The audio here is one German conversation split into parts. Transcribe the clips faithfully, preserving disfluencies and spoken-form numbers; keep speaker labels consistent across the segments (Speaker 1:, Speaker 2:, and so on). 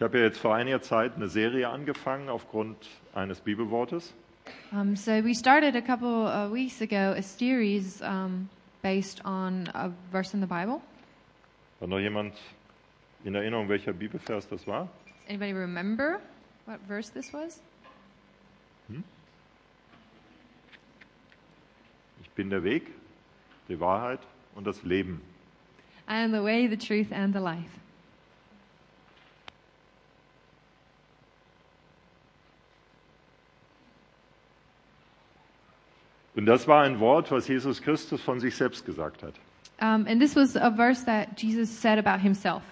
Speaker 1: habe ja jetzt vor einiger Zeit eine Serie angefangen aufgrund eines Bibelwortes.
Speaker 2: Um, so we started a couple of weeks ago a series um, based on a verse in the Bible.
Speaker 1: Hat noch jemand in Erinnerung, welcher Bibelvers das war?
Speaker 2: Does anybody remember what verse this was?
Speaker 1: Hm? Ich bin der Weg, die Wahrheit und das Leben.
Speaker 2: I am the way, the truth, and the life.
Speaker 1: Und das war ein Wort, was Jesus Christus von sich selbst gesagt hat.
Speaker 2: Um, and this was a verse that Jesus said about himself.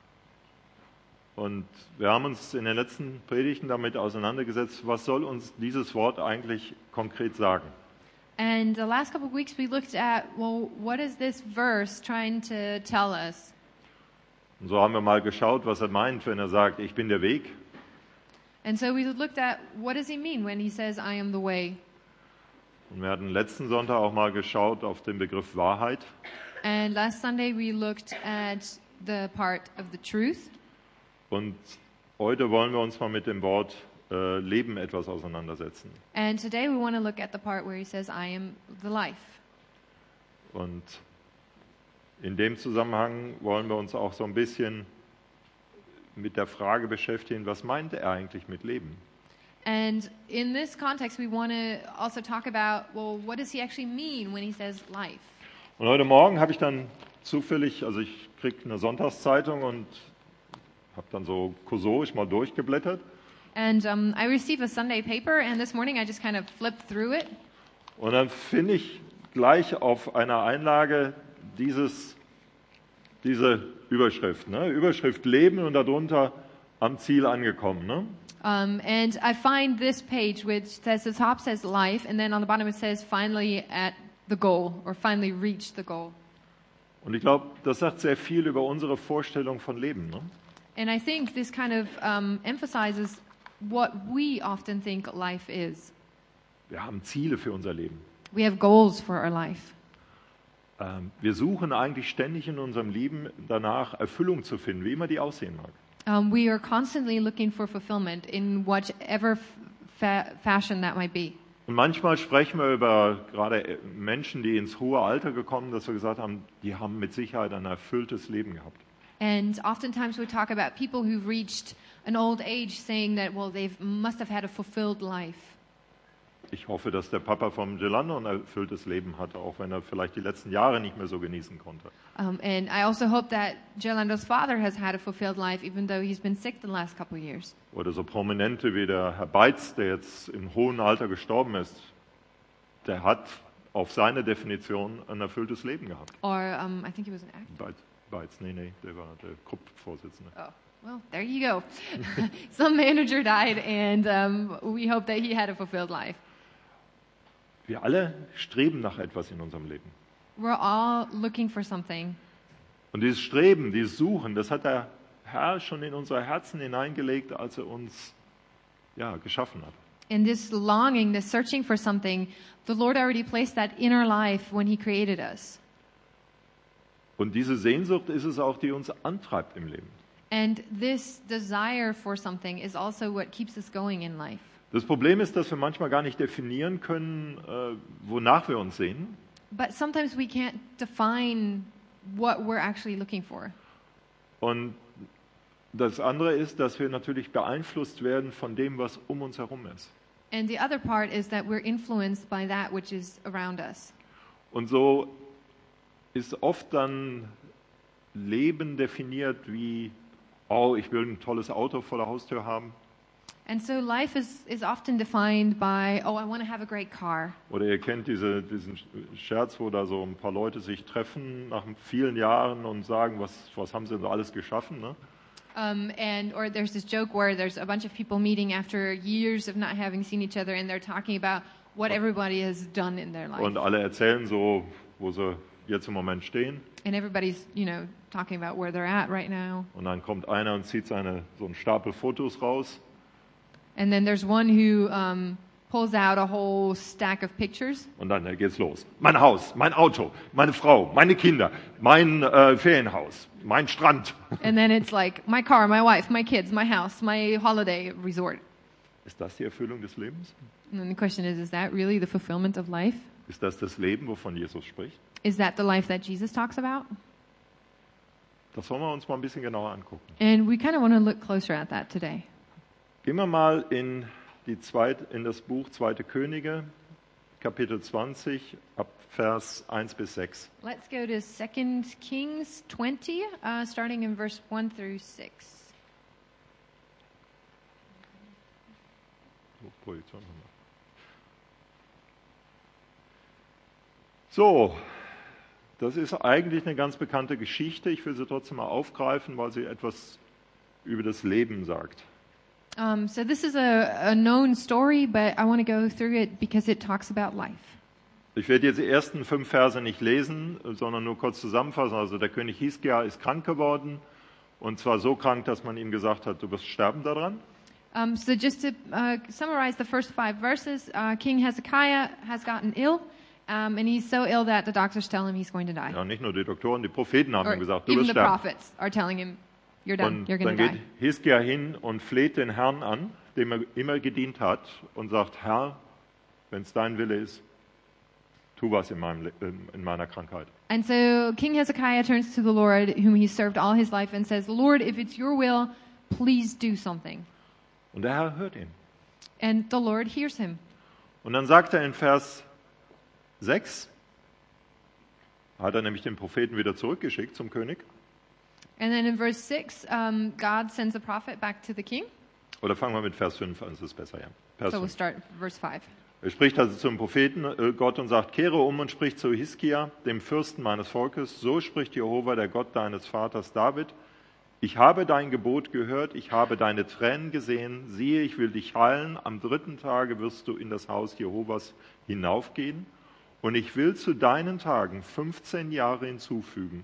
Speaker 1: Und wir haben uns in den letzten Predigten damit auseinandergesetzt, was soll uns dieses Wort eigentlich konkret sagen?
Speaker 2: And the last couple of weeks we looked at, well, what is this verse trying to tell us?
Speaker 1: Und so haben wir mal geschaut, was er meint, wenn er sagt, ich bin der Weg.
Speaker 2: And so we looked at, what does he mean when he says, I am the way?
Speaker 1: Und wir hatten letzten Sonntag auch mal geschaut auf den Begriff Wahrheit.
Speaker 2: And last Sunday we looked at the part of the truth.
Speaker 1: Und heute wollen wir uns mal mit dem Wort äh, Leben etwas auseinandersetzen.
Speaker 2: And today we want to look at the part where he says, I am the life.
Speaker 1: Und in dem Zusammenhang wollen wir uns auch so ein bisschen mit der Frage beschäftigen, was meint er eigentlich mit Leben?
Speaker 2: And in this context, we want to also talk about, well, what does he actually mean when he says life?
Speaker 1: Und heute Morgen habe ich dann zufällig, also ich kriege eine Sonntagszeitung und habe dann so kursorisch mal durchgeblättert.
Speaker 2: And um, I received a Sunday paper, and this morning I just kind of flipped through it.
Speaker 1: Und dann finde ich gleich auf einer Einlage dieses, diese Überschrift, ne? Überschrift Leben und darunter am Ziel angekommen, ne?
Speaker 2: Um, and I find this page which says, the top says life, and then on the bottom it says finally at the goal, or finally reached the goal.
Speaker 1: Und ich glaube, das sagt sehr viel über unsere Vorstellung von Leben, ne?
Speaker 2: And I think this kind of um, emphasizes what we often think life is.
Speaker 1: Wir haben Ziele für unser Leben.
Speaker 2: We have goals for our life.
Speaker 1: Ähm, wir suchen eigentlich ständig in unserem Leben danach, Erfüllung zu finden, wie immer die aussehen mag.
Speaker 2: Um, we are constantly looking for fulfillment in whatever fa- fashion that might be.
Speaker 1: Und manchmal sprechen wir über gerade Menschen, die ins hohe Alter gekommen sind, dass wir gesagt haben, die haben mit Sicherheit ein erfülltes Leben gehabt.
Speaker 2: And oftentimes we talk about people who've reached an old age saying that, well, they must have had a fulfilled life.
Speaker 1: Ich hoffe, dass der Papa vom Gelando ein erfülltes Leben hatte, auch wenn er vielleicht die letzten Jahre nicht mehr so genießen konnte.
Speaker 2: Um, and I also hope that Jolando's father has had a fulfilled life, even though he's been sick the last couple of years.
Speaker 1: Oder so Prominente wie der Herr Beitz, der jetzt im hohen Alter gestorben ist, der hat auf seine Definition ein erfülltes Leben gehabt.
Speaker 2: Or um, I think he was an actor.
Speaker 1: Beitz, Beitz, nee, nee, der war der Krupp-Vorsitzende.
Speaker 2: Oh, well, there you go. Some manager died, and um, we hope that he had a fulfilled life.
Speaker 1: Wir alle streben nach etwas in unserem Leben.
Speaker 2: We're all looking for something.
Speaker 1: Und dieses Streben, dieses Suchen, das hat der Herr schon in unser Herzen hineingelegt, als er uns ja, geschaffen hat.
Speaker 2: And this longing, this searching for something, the Lord already placed that in our life when He created us.
Speaker 1: Und diese Sehnsucht ist es auch, die uns antreibt im Leben.
Speaker 2: And this desire for something is also what keeps us going in life.
Speaker 1: Das Problem ist, dass wir manchmal gar nicht definieren können, äh, wonach wir uns sehnen.
Speaker 2: But sometimes we can't define what we're actually looking for.
Speaker 1: Und das andere ist, dass wir natürlich beeinflusst werden von dem, was um uns herum ist.
Speaker 2: And the other part is that we're influenced by that which is around us.
Speaker 1: Und so ist oft dann Leben definiert wie, oh, ich will ein tolles Auto vor der Haustür haben.
Speaker 2: And so life is, is often defined by, oh, I want to have a great car.
Speaker 1: Oder ihr kennt diese, diesen Scherz, wo da so ein paar Leute sich treffen nach vielen Jahren und sagen, was, was haben sie denn so alles geschaffen, ne?
Speaker 2: Um, and or there's this joke where there's a bunch of people meeting after years of not having seen each other, and they're talking about what everybody has done in their life.
Speaker 1: Und alle erzählen so, wo sie jetzt im Moment stehen.
Speaker 2: And everybody's, you know, talking about where they're at right now.
Speaker 1: Und dann kommt einer und zieht seine so einen Stapel Fotos raus.
Speaker 2: And then there's one who um, pulls out a whole stack of pictures.
Speaker 1: Und dann äh, geht's los. Mein Haus, mein Auto, meine Frau, meine Kinder, mein äh, Ferienhaus, mein Strand.
Speaker 2: And then it's like my car, my wife, my kids, my house, my holiday resort.
Speaker 1: Ist das die Erfüllung des Lebens?
Speaker 2: And then the question is, is that really the fulfillment of life?
Speaker 1: Ist das das Leben, wovon Jesus spricht?
Speaker 2: Is that the life that Jesus talks about?
Speaker 1: Das wollen wir uns mal ein bisschen genauer angucken.
Speaker 2: And we kind of want to look closer at that today.
Speaker 1: Gehen wir mal in, die zweit, in das Buch Zweite Könige, Kapitel zwanzig, ab Vers eins bis sechs.
Speaker 2: Let's go to Second Kings twenty, uh, starting in verse one through six.
Speaker 1: Projektion haben wir. So, das ist eigentlich eine ganz bekannte Geschichte. Ich will sie trotzdem mal aufgreifen, weil sie etwas über das Leben sagt.
Speaker 2: Um, so this is a, a known story, but I want to go through it because it talks about life.
Speaker 1: Ich werde jetzt die ersten fünf Verse nicht lesen, sondern nur kurz zusammenfassen. Also der König Hiskia ist krank geworden, und zwar so krank, dass man ihm gesagt hat, du wirst sterben daran.
Speaker 2: Um, so just to uh, summarize the first five verses, uh, King Hezekiah has gotten ill, um, and he's so ill that the doctors tell him he's going to die.
Speaker 1: Ja, nicht nur die Doktoren, die Propheten haben
Speaker 2: Or
Speaker 1: ihm gesagt, du
Speaker 2: even
Speaker 1: wirst
Speaker 2: the
Speaker 1: sterben.
Speaker 2: prophets are telling him, you're done,
Speaker 1: Und
Speaker 2: you're going
Speaker 1: dann
Speaker 2: to
Speaker 1: geht
Speaker 2: die.
Speaker 1: Hiskia hin und fleht den Herrn an, dem er immer gedient hat, und sagt, Herr, wenn es dein Wille ist, tu was in, meinem, Le- in meiner Krankheit.
Speaker 2: And so King Hezekiah turns to the Lord, whom he served all his life, and says, Lord, if it's your will, please do something.
Speaker 1: Und der Herr hört ihn.
Speaker 2: And the Lord hears him.
Speaker 1: Und dann sagt er in Vers sechs, hat er nämlich den Propheten wieder zurückgeschickt zum König.
Speaker 2: And then in verse six, um, God sends a prophet back to the king.
Speaker 1: Oder fangen wir mit Vers fünf an, das ist besser, ja. Vers
Speaker 2: So we'll
Speaker 1: fünf.
Speaker 2: start verse five.
Speaker 1: Er spricht also zum Propheten äh, Gott und sagt, kehre um und sprich zu Hiskia, dem Fürsten meines Volkes, so spricht Jehova, der Gott deines Vaters David, ich habe dein Gebot gehört, ich habe deine Tränen gesehen, siehe, ich will dich heilen, am dritten Tage wirst du in das Haus Jehovas hinaufgehen, und ich will zu deinen Tagen fünfzehn Jahre hinzufügen.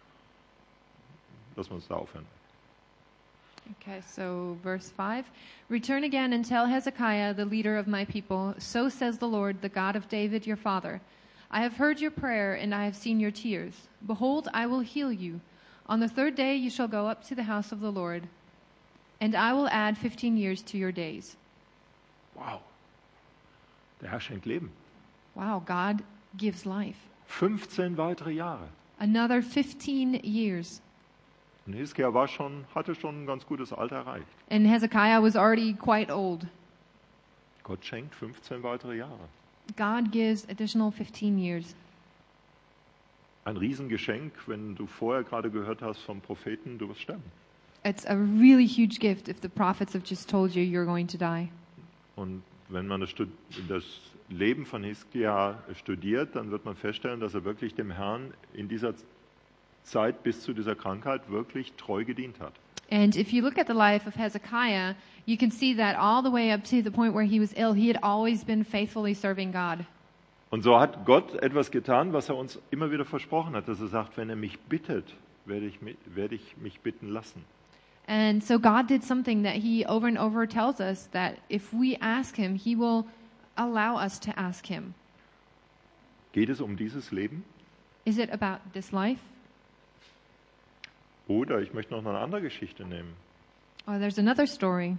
Speaker 1: Lass uns da aufhören.
Speaker 2: Okay, so verse five. Return again and tell Hezekiah, the leader of my people, so says the Lord, the God of David your father. I have heard your prayer and I have seen your tears. Behold, I will heal you. On the third day you shall go up to the house of the Lord, and I will add fifteen years to your days.
Speaker 1: Wow, der Herr schenkt Leben.
Speaker 2: Wow, God gives life.
Speaker 1: fünfzehn weitere Jahre.
Speaker 2: Another fifteen years.
Speaker 1: Und Hiskia war schon, hatte schon ein ganz gutes Alter erreicht.
Speaker 2: And Hezekiah was already quite old.
Speaker 1: Gott schenkt fünfzehn weitere Jahre.
Speaker 2: God gives additional fifteen years.
Speaker 1: Ein Riesengeschenk, wenn du vorher gerade gehört hast vom Propheten, du wirst sterben.
Speaker 2: It's a really huge gift if the prophets have just told you you're going to die.
Speaker 1: Und wenn man das, Stud- das Leben von Hiskia studiert, dann wird man feststellen, dass er wirklich dem Herrn in dieser Zeit bis zu dieser Krankheit wirklich treu gedient hat.
Speaker 2: And if you look at the life of Hezekiah, you can see that all the way up to the point where he was ill, he had always been faithfully serving God.
Speaker 1: Und so hat Gott etwas getan, was er uns immer wieder versprochen hat, dass er sagt, wenn er mich bittet, werde ich, mi- werde ich mich bitten lassen.
Speaker 2: And so God did something that he over and over tells us that if we ask him, he will allow us to ask him.
Speaker 1: Geht es um dieses Leben?
Speaker 2: Is it about this life?
Speaker 1: Oder ich möchte noch eine andere Geschichte nehmen.
Speaker 2: Or there's another story.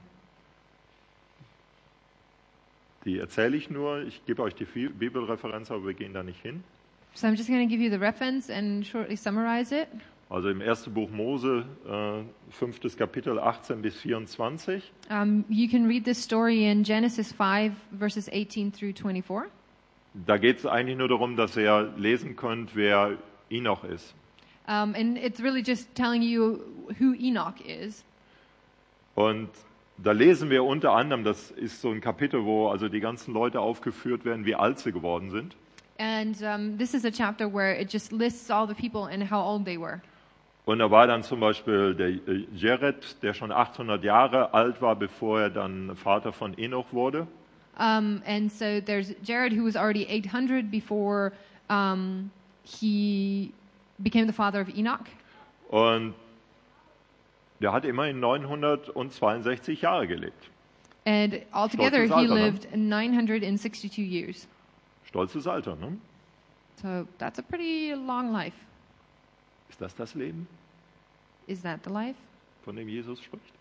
Speaker 1: Die erzähle ich nur, ich gebe euch die Fi- Bibelreferenz, aber wir gehen da nicht hin.
Speaker 2: So I'm just going to give you the reference and shortly summarize it.
Speaker 1: Also im ersten Buch Mose, äh, fünftes Kapitel, achtzehn bis vierundzwanzig.
Speaker 2: Um, you can read this story in Genesis five, verses eighteen through twenty-four.
Speaker 1: Da geht es eigentlich nur darum, dass ihr lesen könnt, wer Enoch ist.
Speaker 2: Um, and it's really just telling you who Enoch is.
Speaker 1: Und da lesen wir unter anderem, das ist so ein Kapitel, wo also die ganzen Leute aufgeführt werden, wie alt sie geworden sind.
Speaker 2: And um, this is a chapter where it just lists all the people and how old they were.
Speaker 1: Und da war dann zum Beispiel der äh, Jared, der schon achthundert Jahre alt war, bevor er dann Vater von Enoch wurde.
Speaker 2: Um, and so there's Jared, who was already eight hundred before um, he became the father of Enoch.
Speaker 1: Und der hat immerhin neunhundertzweiundsechzig Jahre gelebt.
Speaker 2: And altogether,
Speaker 1: Stolzes
Speaker 2: he
Speaker 1: Alter, ne?
Speaker 2: lived nine hundred sixty-two years.
Speaker 1: Stolzes Alter, ne?
Speaker 2: So that's a pretty long life.
Speaker 1: Ist das das Leben,
Speaker 2: Is that the life?
Speaker 1: von dem Jesus spricht?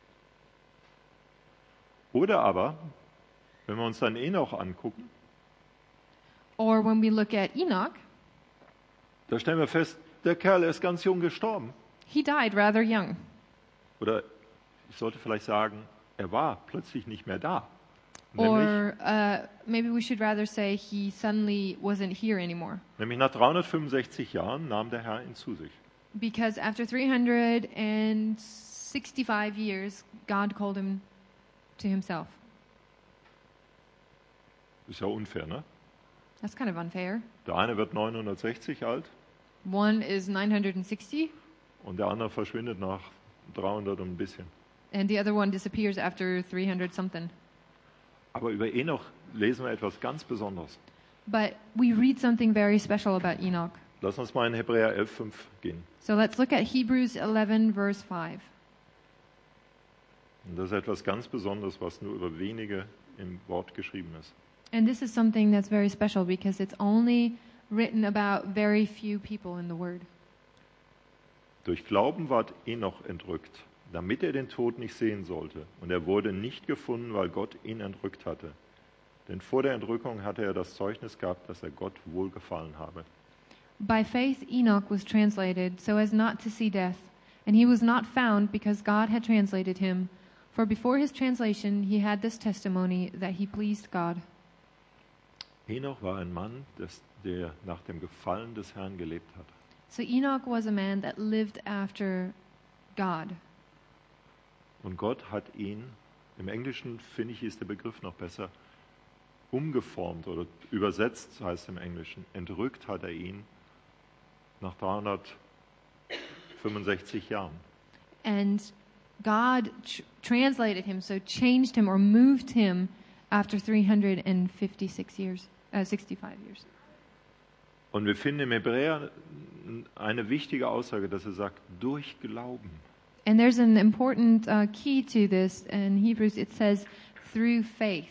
Speaker 1: Oder aber, wenn wir uns dann Enoch angucken,
Speaker 2: Or when we look at Enoch,
Speaker 1: da stellen wir fest, der Kerl ist ganz jung gestorben.
Speaker 2: he died rather young.
Speaker 1: Oder ich sollte vielleicht sagen, er war plötzlich nicht mehr da. Nämlich,
Speaker 2: Or uh, maybe we should rather say he suddenly wasn't here anymore.
Speaker 1: nämlich nach dreihundertfünfundsechzig Jahren nahm der Herr ihn zu sich.
Speaker 2: Because after three hundred sixty-five years, God called him to himself.
Speaker 1: Ist ja unfair, ne?
Speaker 2: That's kind of unfair.
Speaker 1: Der eine wird neunhundertsechzig alt
Speaker 2: One is nine hundred sixty,
Speaker 1: und der andere verschwindet nach dreihundert und ein bisschen.
Speaker 2: and the other one disappears after three hundred something.
Speaker 1: Aber über Enoch lesen wir etwas ganz Besonderes.
Speaker 2: But we read something very special about Enoch.
Speaker 1: Lass uns mal in Hebräer elf fünf gehen.
Speaker 2: So let's look at Hebrews eleven, verse five.
Speaker 1: Und das ist etwas ganz Besonderes, was nur über wenige im Wort geschrieben ist.
Speaker 2: And this is something that's very special because it's only written about very few people in the Word.
Speaker 1: Durch Glauben ward Enoch entrückt, damit er den Tod nicht sehen sollte. Und er wurde nicht gefunden, weil Gott ihn entrückt hatte. Denn vor der Entrückung hatte er das Zeugnis gehabt, dass er Gott wohlgefallen habe.
Speaker 2: By faith Enoch was translated so as not to see death, and he was not found because God had translated him. For before his translation he had this testimony that he pleased God.
Speaker 1: Enoch war ein Mann, des, der nach dem Gefallen des Herrn gelebt hat.
Speaker 2: So Enoch was a man that lived after God.
Speaker 1: Und Gott hat ihn, im Englischen finde ich, ist der Begriff noch besser, umgeformt oder übersetzt, heißt im Englischen. Entrückt hat er ihn nach dreihundertfünfundsechzig Jahren.
Speaker 2: And God tr- translated him, so changed him or moved him after three hundred fifty-six years, uh, sixty-five years.
Speaker 1: Und wir finden im Hebräer eine wichtige Aussage, dass er sagt, durch Glauben.
Speaker 2: And there's an important uh, key to this. In Hebrews it says, through faith.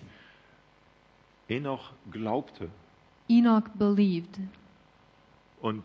Speaker 1: Enoch glaubte.
Speaker 2: Enoch believed.
Speaker 1: Und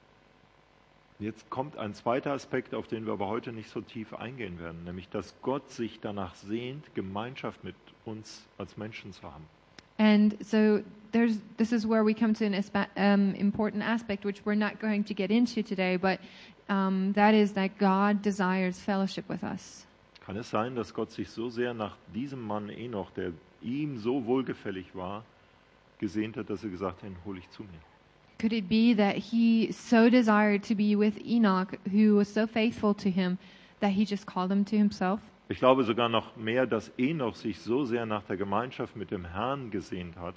Speaker 1: jetzt kommt ein zweiter Aspekt, auf den wir aber heute nicht so tief eingehen werden, nämlich, dass Gott sich danach sehnt, Gemeinschaft mit uns als Menschen zu haben.
Speaker 2: And so there's this is where we come to an aspe- um, important aspect, which we're not going to get into today, but um, that is that God desires fellowship with us.
Speaker 1: Kann es sein, dass Gott sich so sehr nach diesem Mann Enoch, der ihm so wohlgefällig war, gesehnt hat, dass er gesagt hat, den hole ich zu mir?
Speaker 2: Could it be that he so desired to be with Enoch, who was so faithful to him, that he just called him to himself?
Speaker 1: Ich glaube sogar noch mehr, dass Enoch sich so sehr nach der Gemeinschaft mit dem Herrn gesehnt hat,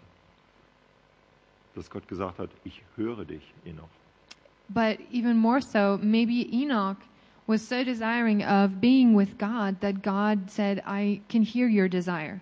Speaker 1: dass Gott gesagt hat, ich höre dich, Enoch.
Speaker 2: But even more so, maybe Enoch was so desiring of being with God that God said, I can hear your desire.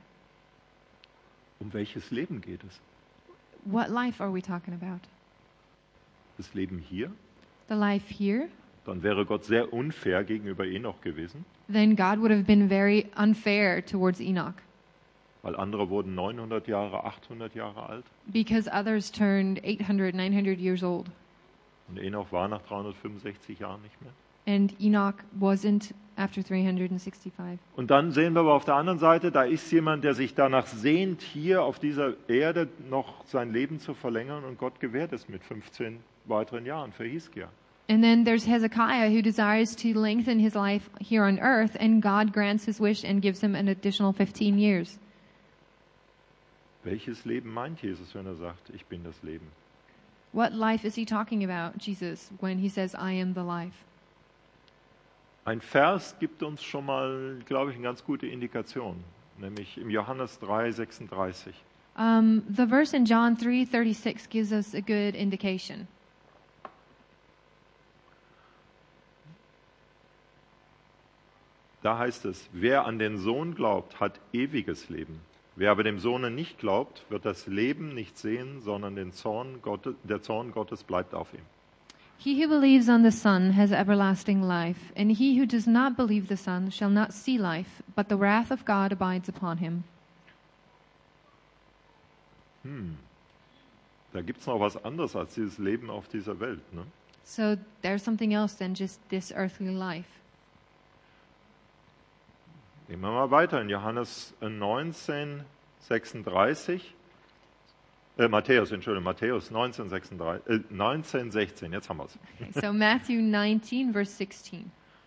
Speaker 1: Um welches Leben geht es?
Speaker 2: What life are we talking about?
Speaker 1: Das Leben hier?
Speaker 2: The life here?
Speaker 1: Dann wäre Gott sehr unfair gegenüber Enoch gewesen,
Speaker 2: Then God would have been very unfair towards Enoch,
Speaker 1: weil andere wurden neunhundert Jahre, achthundert Jahre alt
Speaker 2: because others turned eight hundred, nine hundred years old,
Speaker 1: und Enoch war nach dreihundertfünfundsechzig Jahren nicht mehr.
Speaker 2: and Enoch wasn't after three hundred sixty-five.
Speaker 1: Und dann sehen wir aber auf der anderen Seite, da ist jemand, der sich danach sehnt, hier auf dieser Erde noch sein Leben zu verlängern, und Gott gewährt es mit fünfzehn weiteren Jahren für Hiskia.
Speaker 2: And then there's Hezekiah, who desires to lengthen his life here on earth, and God grants his wish and gives him an additional fifteen years.
Speaker 1: Welches Leben meint Jesus, wenn er sagt, ich bin das Leben?
Speaker 2: What life is he talking about, Jesus, when he says, I am the life?
Speaker 1: Ein Vers gibt uns schon mal, glaube ich, eine ganz gute Indikation, nämlich im Johannes drei sechsunddreißig.
Speaker 2: Um, the verse in John three thirty-six gives us a good indication.
Speaker 1: Da heißt es, wer an den Sohn glaubt, hat ewiges Leben. Wer aber dem Sohne nicht glaubt, wird das Leben nicht sehen, sondern den Zorn Gottes, der Zorn Gottes bleibt auf ihm.
Speaker 2: He who believes on the Son has everlasting life, and he who does not believe the Son shall not see life, but the wrath of God abides upon him.
Speaker 1: hm, da gibt es noch was anderes als dieses Leben auf dieser Welt. Ne?
Speaker 2: So there's something else than just this earthly life.
Speaker 1: Gehen wir mal weiter in Johannes neunzehn, sechsunddreißig. Äh, Matthäus, Entschuldigung, Matthäus neunzehn, sechsunddreißig, äh, neunzehn, sechzehn, jetzt haben wir es.
Speaker 2: Okay, so Matthew nineteen, verse sixteen.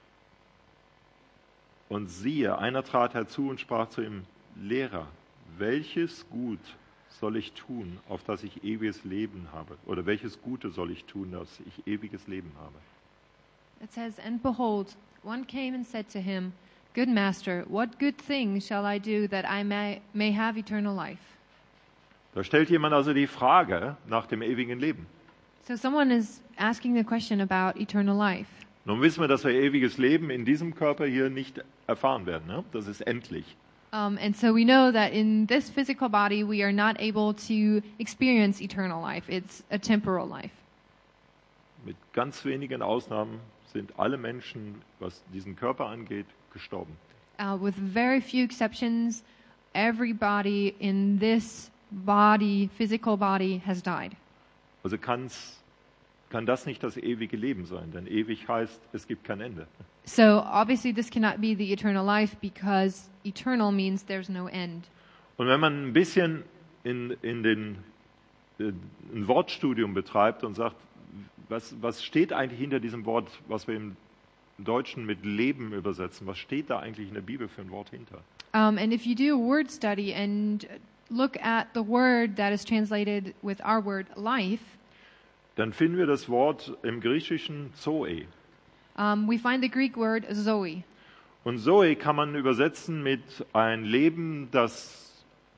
Speaker 1: Und siehe, einer trat herzu und sprach zu ihm, Lehrer, welches Gut soll ich tun, auf das ich ewiges Leben habe? Oder welches Gute soll ich tun, dass ich ewiges Leben habe?
Speaker 2: It says, And behold, one came and said to him, Good master, what good thing shall I do that I may, may have eternal life?
Speaker 1: Da stellt jemand also die Frage nach dem ewigen Leben.
Speaker 2: So someone is asking the question about eternal life.
Speaker 1: Nun wissen wir, dass wir ewiges Leben in diesem Körper hier nicht erfahren werden. Ne? Das ist endlich.
Speaker 2: Um, and so we know that in this physical body, we are not able to experience eternal life. It's a temporal life.
Speaker 1: Mit ganz wenigen Ausnahmen sind alle Menschen, was diesen Körper angeht, gestorben.
Speaker 2: Uh, with very few exceptions, everybody in this body, physical body, has died.
Speaker 1: Also kann's, kann das nicht das ewige Leben sein, denn ewig heißt, es gibt kein Ende.
Speaker 2: So obviously this cannot be the eternal life because eternal means there's no end.
Speaker 1: Und wenn man ein bisschen in, in den, äh, ein Wortstudium betreibt und sagt, was, was steht eigentlich hinter diesem Wort, was wir im Deutschen mit Leben übersetzen, was steht da eigentlich in der Bibel für ein Wort hinter?
Speaker 2: Um, and if you do a word study and look at the word that is translated with our word life,
Speaker 1: Dann finden wir das Wort im Griechischen Zoe.
Speaker 2: um, we find the Greek word zoe.
Speaker 1: Und Zoe kann man übersetzen mit ein Leben, das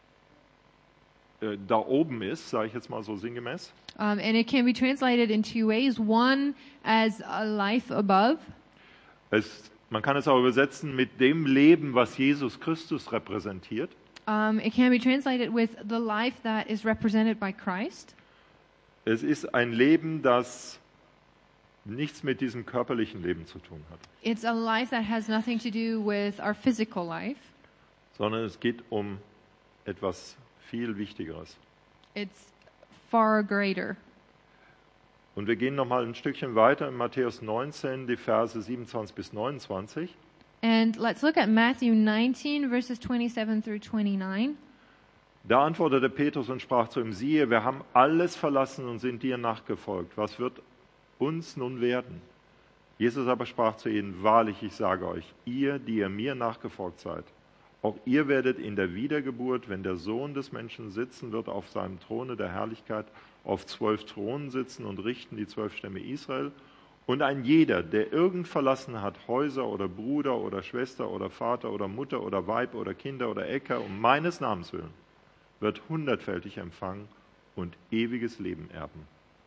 Speaker 1: äh, da oben ist, sage ich jetzt mal so sinngemäß.
Speaker 2: Um, and it can be translated in two ways. One as a life above,
Speaker 1: Es, man kann es auch übersetzen mit dem Leben, was Jesus Christus repräsentiert.
Speaker 2: um, it can be translated with the life that is represented by Christ.
Speaker 1: Es ist ein Leben, das nichts mit diesem körperlichen Leben zu tun hat,
Speaker 2: It's a life that has nothing to do with our physical life.
Speaker 1: sondern es geht um etwas viel Wichtigeres.
Speaker 2: It's far greater.
Speaker 1: Und wir gehen nochmal ein Stückchen weiter in Matthäus neunzehn, die Verse siebenundzwanzig bis neunundzwanzig.
Speaker 2: And let's look at Matthew nineteen, verses twenty-seven through twenty-nine.
Speaker 1: Da antwortete Petrus und sprach zu ihm, siehe, wir haben alles verlassen und sind dir nachgefolgt. Was wird uns nun werden? Jesus aber sprach zu ihnen, wahrlich, ich sage euch, ihr, die ihr mir nachgefolgt seid, auch ihr werdet in der Wiedergeburt, wenn der Sohn des Menschen sitzen wird auf seinem Throne der Herrlichkeit, auf zwölf Thronen sitzen und richten die zwölf Stämme Israel. Und ein jeder, der irgend verlassen hat, Häuser oder Bruder oder Schwester oder Vater oder Mutter oder Weib oder Kinder oder Äcker, um meines Namens willen, wird hundertfältig empfangen und ewiges Leben erben.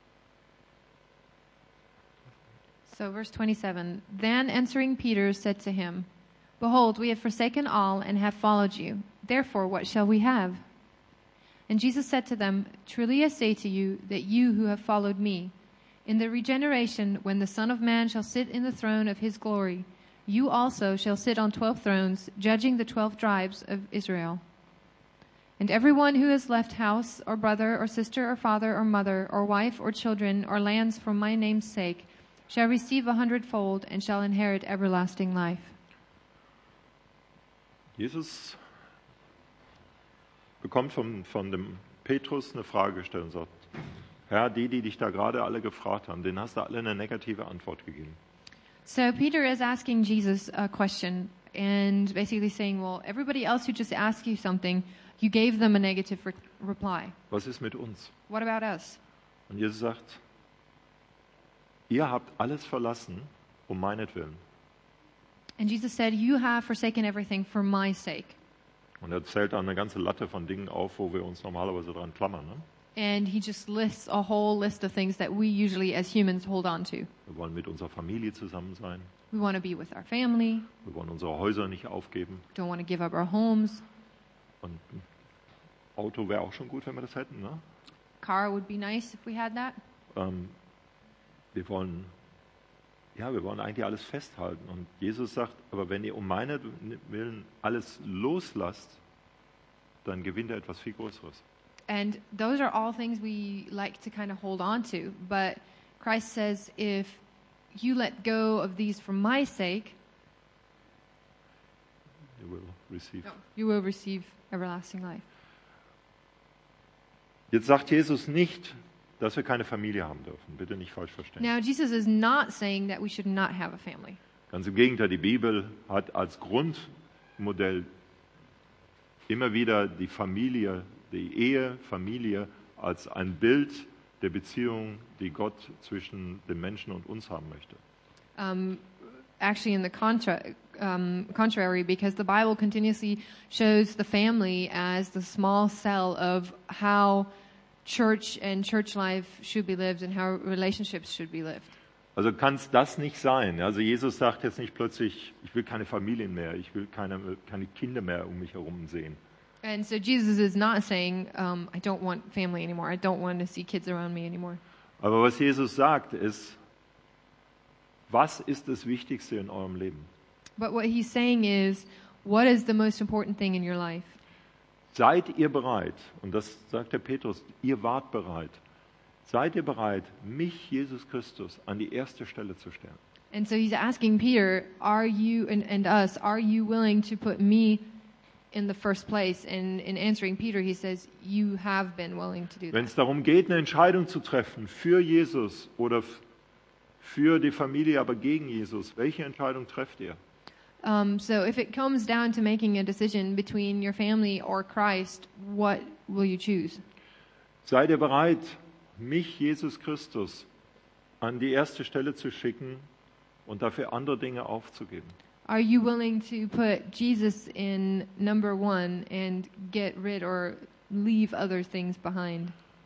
Speaker 2: So, verse twenty-seven. Then answering Peter said to him, Behold, we have forsaken all and have followed you. Therefore, what shall we have? And Jesus said to them, Truly I say to you that you who have followed me, in the regeneration, when the Son of Man shall sit in the throne of his glory, you also shall sit on twelve thrones, judging the twelve tribes of Israel. And everyone who has left house, or brother, or sister, or father, or mother, or wife, or children, or lands for my name's sake, shall receive a hundredfold and shall inherit everlasting life.
Speaker 1: Jesus bekommt von, von dem Petrus eine Frage gestellt und sagt, Herr, die, die dich da gerade alle gefragt haben, denen hast du alle eine negative Antwort gegeben.
Speaker 2: So Peter is asking Jesus a question and basically saying, well, everybody else who just asked you something, you gave them a negative re- reply.
Speaker 1: Was ist mit uns?
Speaker 2: What about us?
Speaker 1: Und Jesus sagt, ihr habt alles verlassen um meinetwillen.
Speaker 2: And Jesus said, you have forsaken everything for my sake.
Speaker 1: Und er zählt dann eine ganze Latte von Dingen auf, wo wir uns normalerweise dran klammern. Ne?
Speaker 2: And he just lists a whole list of things that we usually as humans hold on to.
Speaker 1: Wir wollen mit unserer Familie zusammen sein.
Speaker 2: We want to be with our family,
Speaker 1: Wir wollen unsere Häuser nicht aufgeben.
Speaker 2: don't want to give up our homes.
Speaker 1: Und ein Auto wäre auch schon gut, wenn wir das hätten. Ne?
Speaker 2: Car would be nice if we had that.
Speaker 1: Ähm, wir wollen, ja, wir wollen eigentlich alles festhalten. Und Jesus sagt, aber wenn ihr um meinetwillen alles loslasst, dann gewinnt er etwas viel Größeres.
Speaker 2: And those are all things we like to kind of hold on to. But Christ says, if you let go of these for my sake,
Speaker 1: You will receive.
Speaker 2: you will receive everlasting life.
Speaker 1: Jetzt sagt Jesus nicht, dass wir keine Familie haben dürfen. Bitte nicht falsch verstehen.
Speaker 2: Now, Jesus is not saying that we should not have a family.
Speaker 1: Ganz im Gegenteil, die Bibel hat als Grundmodell immer wieder die Familie, die Ehe, Familie als ein Bild der Beziehung, die Gott zwischen dem Menschen und uns haben möchte.
Speaker 2: Um, actually, in the contra- um, contrary, because the Bible continuously shows the family as the small cell of how church and church life should be lived and how relationships should be lived.
Speaker 1: Also kann es das nicht sein. Also Jesus sagt jetzt nicht plötzlich, ich will keine Familien mehr, ich will keine, keine Kinder mehr um mich herum sehen.
Speaker 2: And so Jesus is not saying, um, I don't want family anymore. I don't want to see kids around me anymore.
Speaker 1: Aber was Jesus sagt ist, was ist das Wichtigste in eurem Leben?
Speaker 2: But what he's saying is, what is the most important thing in your life?
Speaker 1: Seid ihr bereit, und das sagt der Petrus, ihr wart bereit, seid ihr bereit, mich, Jesus Christus, an die erste Stelle zu stellen?
Speaker 2: And so he's asking Peter, are you, and, and us, are you willing to put me in the first place? And in answering Peter, he says, you have been willing to do
Speaker 1: Wenn
Speaker 2: that.
Speaker 1: es darum geht, eine Entscheidung zu treffen für Jesus oder f- für die Familie, aber gegen Jesus, welche Entscheidung trefft ihr?
Speaker 2: Um, so if it comes down to making a decision between your family or Christ, what will you choose?
Speaker 1: Seid ihr bereit, mich, Jesus Christus, an die erste Stelle zu schicken und dafür andere Dinge aufzugeben?
Speaker 2: Are you willing to put Jesus in number one and get rid or leave other things behind?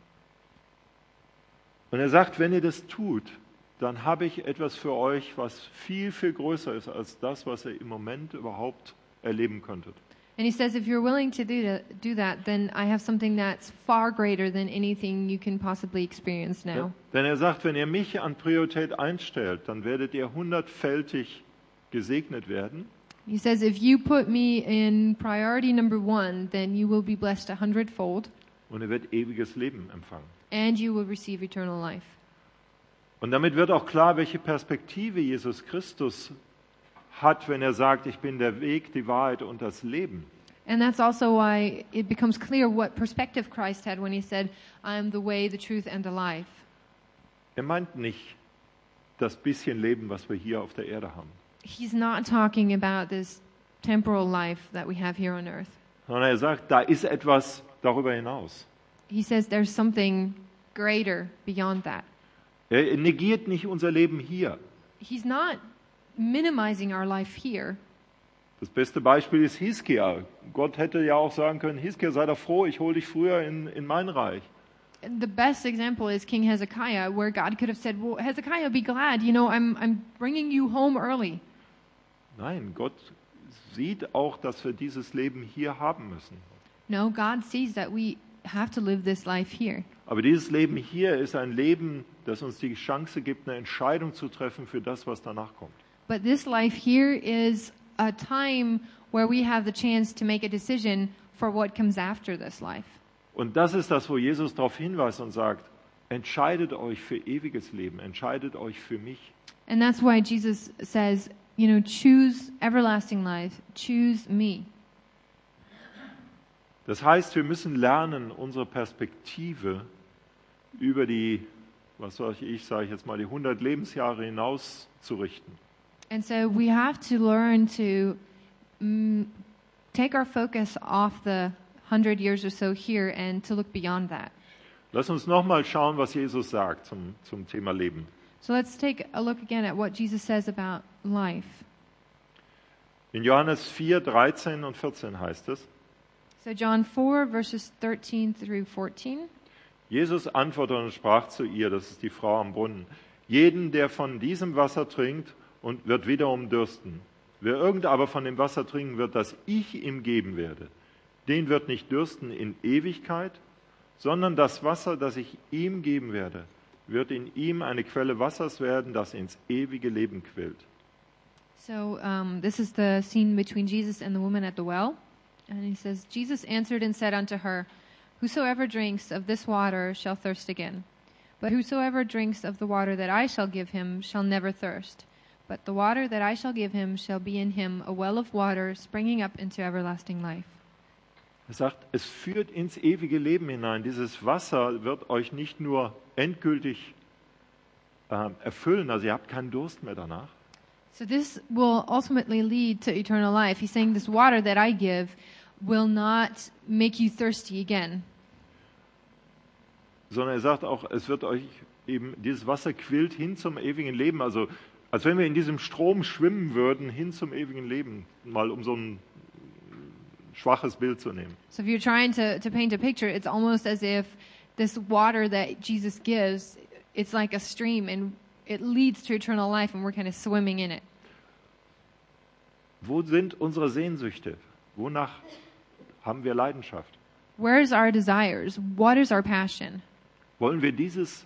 Speaker 1: Und er sagt, wenn ihr das tut, dann habe ich etwas für euch, was viel, viel größer ist als das, was ihr im Moment überhaupt erleben könntet.
Speaker 2: And he says, if you're willing to do that, do that, then I have something that's far greater than anything you can possibly experience now.
Speaker 1: Denn er sagt, wenn ihr mich an Priorität einstellt, dann werdet ihr hundertfältig gesegnet werden.
Speaker 2: He says, if you put me in priority number one, then you will be blessed a hundredfold,
Speaker 1: Und ihr werdet ewiges Leben empfangen.
Speaker 2: and you will receive eternal life.
Speaker 1: Und damit wird auch klar, welche Perspektive Jesus Christus hat, wenn er sagt, ich bin der Weg, die Wahrheit und das Leben.
Speaker 2: And that's also why it becomes clear what perspective Christ had when he said, I am the way, the truth, and the life.
Speaker 1: Er meint nicht das bisschen Leben, was wir hier auf der Erde haben,
Speaker 2: He's not talking about this temporal life that we have here on earth.
Speaker 1: sondern er sagt, da ist etwas darüber hinaus.
Speaker 2: He says there's something greater beyond that.
Speaker 1: Er negiert nicht unser Leben hier.
Speaker 2: He's not minimizing our life here.
Speaker 1: Das beste Beispiel ist Hiskia. Gott hätte ja auch sagen können, Hiskia, sei doch froh, ich hole dich früher in, in mein Reich.
Speaker 2: And the best example is King Hezekiah, where God could have said, well, Hezekiah, be glad, you know, I'm, I'm bringing you home early.
Speaker 1: Nein, Gott sieht auch, dass wir dieses Leben hier haben müssen.
Speaker 2: No, God sees that we have to live this life here.
Speaker 1: Aber dieses Leben hier ist ein Leben, das uns die Chance gibt, eine Entscheidung zu treffen für das, was danach kommt.
Speaker 2: But this life here is a time where we have the chance to make a decision for what comes after this life.
Speaker 1: Und das ist das, wo Jesus darauf hinweist und sagt, entscheidet euch für ewiges Leben, entscheidet euch für mich.
Speaker 2: And that's why Jesus says, you know, choose everlasting life, choose me.
Speaker 1: Das heißt, wir müssen lernen, unsere Perspektive über die, was sage ich, sage ich jetzt mal, die hundert Lebensjahre hinaus zu richten.
Speaker 2: And so we have to learn to mm, take our focus off the hundred years or so here and to look beyond that.
Speaker 1: Lass uns nochmal schauen, was Jesus sagt zum, zum Thema Leben.
Speaker 2: So let's take a look again at what Jesus says about life.
Speaker 1: In Johannes vier, dreizehn und vierzehn heißt es,
Speaker 2: So John four, verses thirteen through fourteen.
Speaker 1: Jesus antwortete und sprach zu ihr, das ist die Frau am Brunnen, jeden, der von diesem Wasser trinkt, und wird wiederum dürsten. Wer irgend aber von dem Wasser trinken wird, das ich ihm geben werde, den wird nicht dürsten in Ewigkeit, sondern das Wasser, das ich ihm geben werde, wird in ihm eine Quelle Wassers werden, das ins ewige Leben quillt.
Speaker 2: So um, this is the scene between Jesus and the woman at the well. And he says, Jesus answered and said unto her, Whosoever drinks of this water shall thirst again. But whosoever drinks of the water that I shall give him shall never thirst. But the water that I shall give him shall be in him a well of water springing up into everlasting life.
Speaker 1: Er sagt, es führt ins ewige Leben hinein. Dieses Wasser wird euch nicht nur endgültig äh, erfüllen, also ihr habt keinen Durst mehr danach,
Speaker 2: So this will ultimately lead to eternal life. He's saying this water that I give will not make you thirsty again.
Speaker 1: sondern er sagt auch, es wird euch eben, dieses Wasser quillt hin zum ewigen Leben. Also als wenn wir in diesem Strom schwimmen würden, hin zum ewigen Leben. Mal um so ein schwaches Bild zu nehmen.
Speaker 2: So if you're trying to, to paint a picture, it's almost as if this water that Jesus gives, it's like a stream and it leads to eternal life and we're kind of swimming in it.
Speaker 1: Wo sind unsere Sehnsüchte? Wonach haben wir Leidenschaft?
Speaker 2: Where's our desires? What is our passion?
Speaker 1: Wollen wir dieses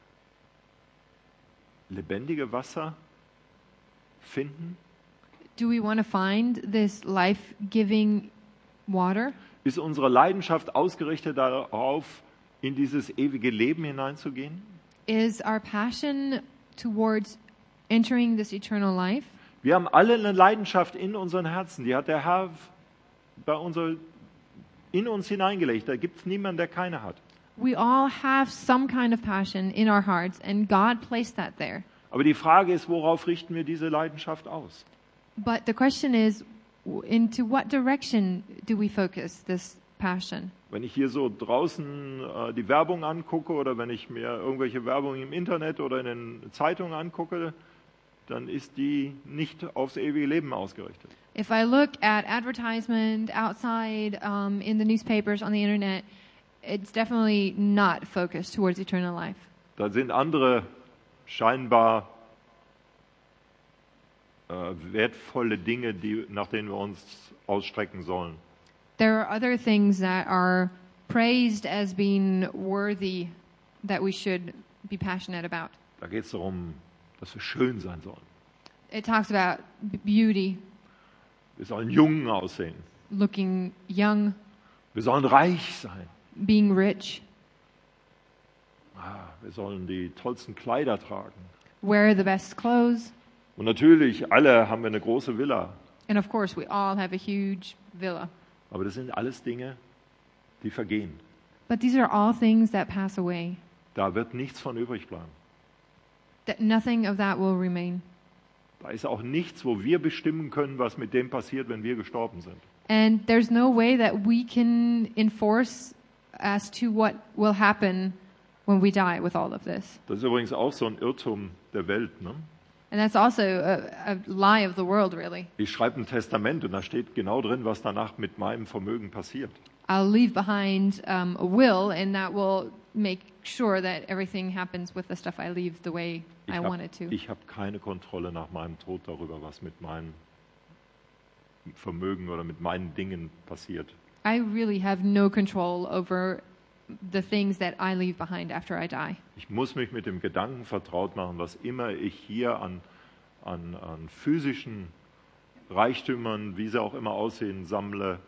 Speaker 1: lebendige Wasser finden?
Speaker 2: Do we want to find this life-giving water?
Speaker 1: Ist unsere Leidenschaft ausgerichtet darauf, in dieses ewige Leben hineinzugehen?
Speaker 2: Is our passion towards entering this eternal life?
Speaker 1: Wir haben alle eine Leidenschaft in unseren Herzen. Die hat der Herr bei unser, in uns hineingelegt. Da gibt es niemanden, der keine hat.
Speaker 2: We all have some kind of passion in our hearts, and God placed that there.
Speaker 1: Aber die Frage ist, worauf richten wir diese Leidenschaft aus?
Speaker 2: But the question is, w- into what direction do we focus this passion?
Speaker 1: Wenn ich hier so draußen äh, die Werbung angucke oder wenn ich mir irgendwelche Werbung im Internet oder in den Zeitungen angucke, dann ist die nicht aufs ewige Leben ausgerichtet.
Speaker 2: If I look at advertisement outside, um, in the newspapers, on the internet, it's definitely not focused towards eternal life.
Speaker 1: Da sind andere scheinbar äh, wertvolle Dinge, die, nach denen wir uns ausstrecken sollen.
Speaker 2: There are other things that are praised as being worthy that we should be passionate about.
Speaker 1: Da geht es darum, dass wir schön sein sollen.
Speaker 2: It talks about b- beauty,
Speaker 1: Wir sollen jung aussehen.
Speaker 2: looking young,
Speaker 1: Wir sollen reich sein.
Speaker 2: being rich,
Speaker 1: Ah, wir sollen die tollsten Kleider tragen.
Speaker 2: wear the best clothes,
Speaker 1: Und natürlich, alle haben wir eine große Villa.
Speaker 2: and of course we all have a huge villa.
Speaker 1: Aber das sind alles Dinge, die vergehen.
Speaker 2: But these are all things that pass away.
Speaker 1: Da wird nichts von übrig bleiben.
Speaker 2: That nothing of that will remain.
Speaker 1: Da ist auch nichts, wo wir bestimmen können, was mit dem passiert, wenn wir gestorben sind.
Speaker 2: And there's no way that we can enforce as to what will happen when we die with all of this.
Speaker 1: Das ist übrigens auch so ein Irrtum der Welt. Ne?
Speaker 2: And that's also a, a lie of the world, really.
Speaker 1: Ich schreibe ein Testament und da steht genau drin, was danach mit meinem Vermögen passiert.
Speaker 2: I'll leave behind um, a will, and that will make sure that everything happens with the stuff I leave the way
Speaker 1: Ich
Speaker 2: I
Speaker 1: habe
Speaker 2: want it to.
Speaker 1: hab keine Kontrolle nach meinem Tod darüber, was mit meinem Vermögen oder mit meinen Dingen passiert.
Speaker 2: I really have no control over the things that I leave behind after I die.
Speaker 1: Ich muss mich mit dem Gedanken vertraut machen, was immer ich hier an, an, an physischen Reichtümern, wie sie auch immer aussehen, sammle.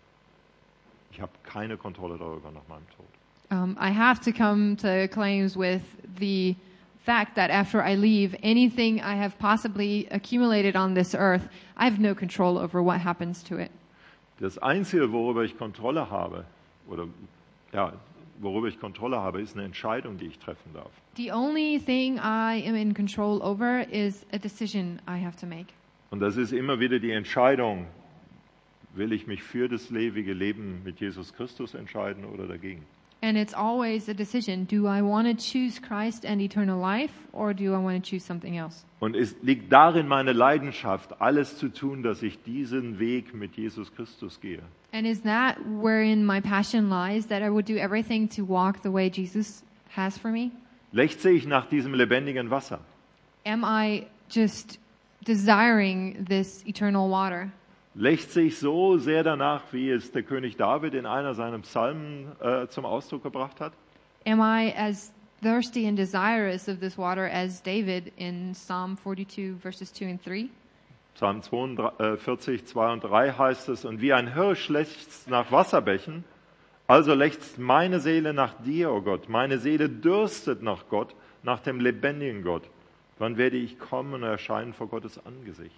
Speaker 1: Ich habe keine Kontrolle darüber nach meinem Tod.
Speaker 2: Um, I have to come to claims with the fact that after I leave, anything I have possibly accumulated on this earth, I have no control over what happens to it.
Speaker 1: Das Einzige, worüber ich Kontrolle habe, oder ja, worüber ich Kontrolle habe, ist eine Entscheidung, die ich treffen darf.
Speaker 2: The only thing I am in control over is a decision I have to make.
Speaker 1: Und das ist immer wieder die Entscheidung, will ich mich für das ewige Leben mit Jesus Christus entscheiden oder dagegen?
Speaker 2: And it's always a decision. Do I want to choose Christ and eternal life, or do I want to choose something else?
Speaker 1: Und es liegt darin meine Leidenschaft, alles zu tun, dass ich diesen Weg mit Jesus Christus gehe.
Speaker 2: And is that wherein my passion lies, that I would do everything to walk the way Jesus has for me?
Speaker 1: Lechze ich nach diesem lebendigen Wasser?
Speaker 2: Am I just desiring this eternal water?
Speaker 1: Lechze ich so sehr danach, wie es der König David in einer seiner Psalmen äh, zum Ausdruck gebracht hat?
Speaker 2: Am I as thirsty and desirous of this water as David in Psalm forty-two, verses two and three?
Speaker 1: Psalm zweiundvierzig, zwei und drei heißt es, und wie ein Hirsch lechzt nach Wasserbächen, Also lechzt meine Seele nach dir, o Gott. Meine Seele dürstet nach Gott, nach dem lebendigen Gott. Wann werde ich kommen und erscheinen vor Gottes Angesicht?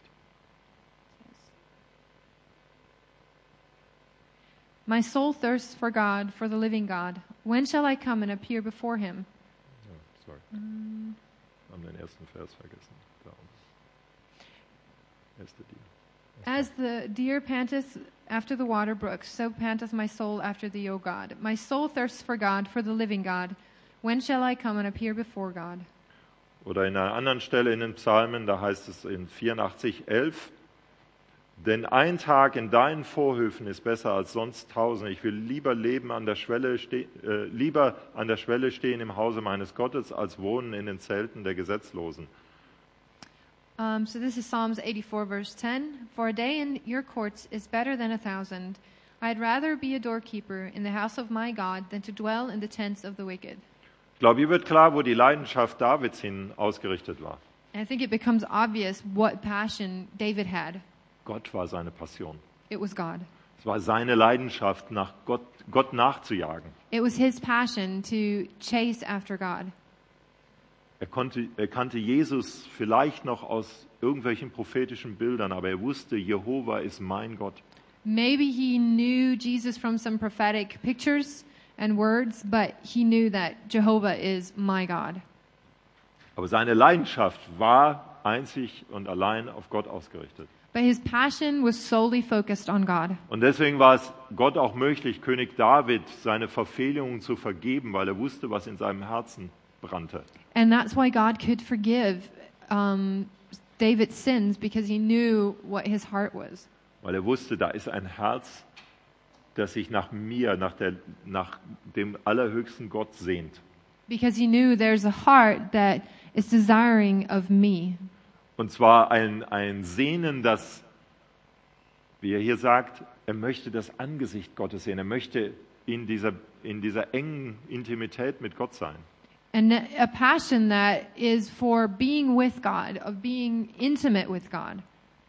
Speaker 2: My soul thirsts for God, for the living God. When shall I come and appear before him?
Speaker 1: Ja, sorry. Wir haben den ersten Vers vergessen. Da unten. Erste Deal.
Speaker 2: As the deer panteth after the water brooks, so panteth my soul after thee, O God. My soul thirsts for God, for the living God. When shall I come and appear before God?
Speaker 1: Oder in einer anderen Stelle in den Psalmen, da heißt es in vierundachtzig, elf, denn ein Tag in deinen Vorhöfen ist besser als sonst tausend. Ich will lieber leben an der Schwelle ste- äh, lieber an der Schwelle stehen im Hause meines Gottes, als wohnen in den Zelten der Gesetzlosen.
Speaker 2: Um, so this is Psalms eighty-four, verse ten. For a day in your courts is better than a thousand. I'd rather be a doorkeeper in the house of my God than to dwell in the tents of the wicked.
Speaker 1: Ich glaube, hier wird klar, wo die Leidenschaft Davids hin ausgerichtet war.
Speaker 2: And I think it becomes obvious what passion David had.
Speaker 1: Gott war seine Passion.
Speaker 2: It was God.
Speaker 1: Es war seine Leidenschaft, nach Gott, Gott nachzujagen.
Speaker 2: It was his passion to chase after God.
Speaker 1: Er, konnte, er kannte Jesus vielleicht noch aus irgendwelchen prophetischen Bildern, aber er wusste, Jehova ist mein Gott.
Speaker 2: Maybe he knew Jesus from some prophetic pictures and words, but he knew that Jehovah is my God.
Speaker 1: Aber seine Leidenschaft war einzig und allein auf Gott ausgerichtet.
Speaker 2: But his passion was solely focused on God.
Speaker 1: Und deswegen war es Gott auch möglich, König David seine Verfehlungen zu vergeben, weil er wusste, was in seinem Herzen brannte.
Speaker 2: And that's why God could forgive um, David's sins, because he knew what his heart was.
Speaker 1: Weil er wusste, da ist ein Herz, das sich nach mir, nach, der, nach dem allerhöchsten Gott sehnt.
Speaker 2: Because he knew there's a heart that is desiring of me.
Speaker 1: Und zwar ein, ein Sehnen, das, wie er hier sagt, er möchte das Angesicht Gottes sehen. Er möchte in dieser, in dieser engen Intimität mit Gott sein.
Speaker 2: And a passion that is for being with God, of being intimate with God.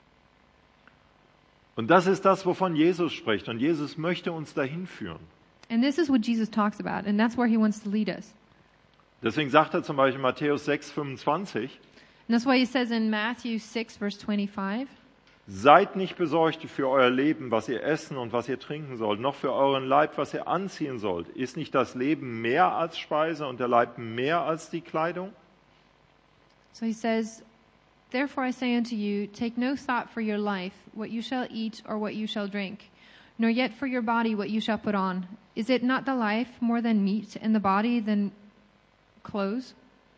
Speaker 1: Und das ist das, wovon Jesus spricht. Und Jesus möchte uns dahin führen.
Speaker 2: And this is what Jesus talks about, and that's where he wants to lead us.
Speaker 1: Deswegen sagt er zum Beispiel in Matthäus sechs, fünfundzwanzig,
Speaker 2: And that's why he says in Matthew six, verse twenty-five,
Speaker 1: seid nicht besorgt für euer Leben, was ihr essen und was ihr trinken sollt, noch für euren Leib, was ihr anziehen sollt. Ist nicht das Leben mehr als Speise und der Leib mehr als die Kleidung?
Speaker 2: so he says, therefore I say unto you, take no thought for your life, what you shall eat or what you shall drink, nor yet for your body what you shall put on. Is it not the life more than meat, and the body than clothes?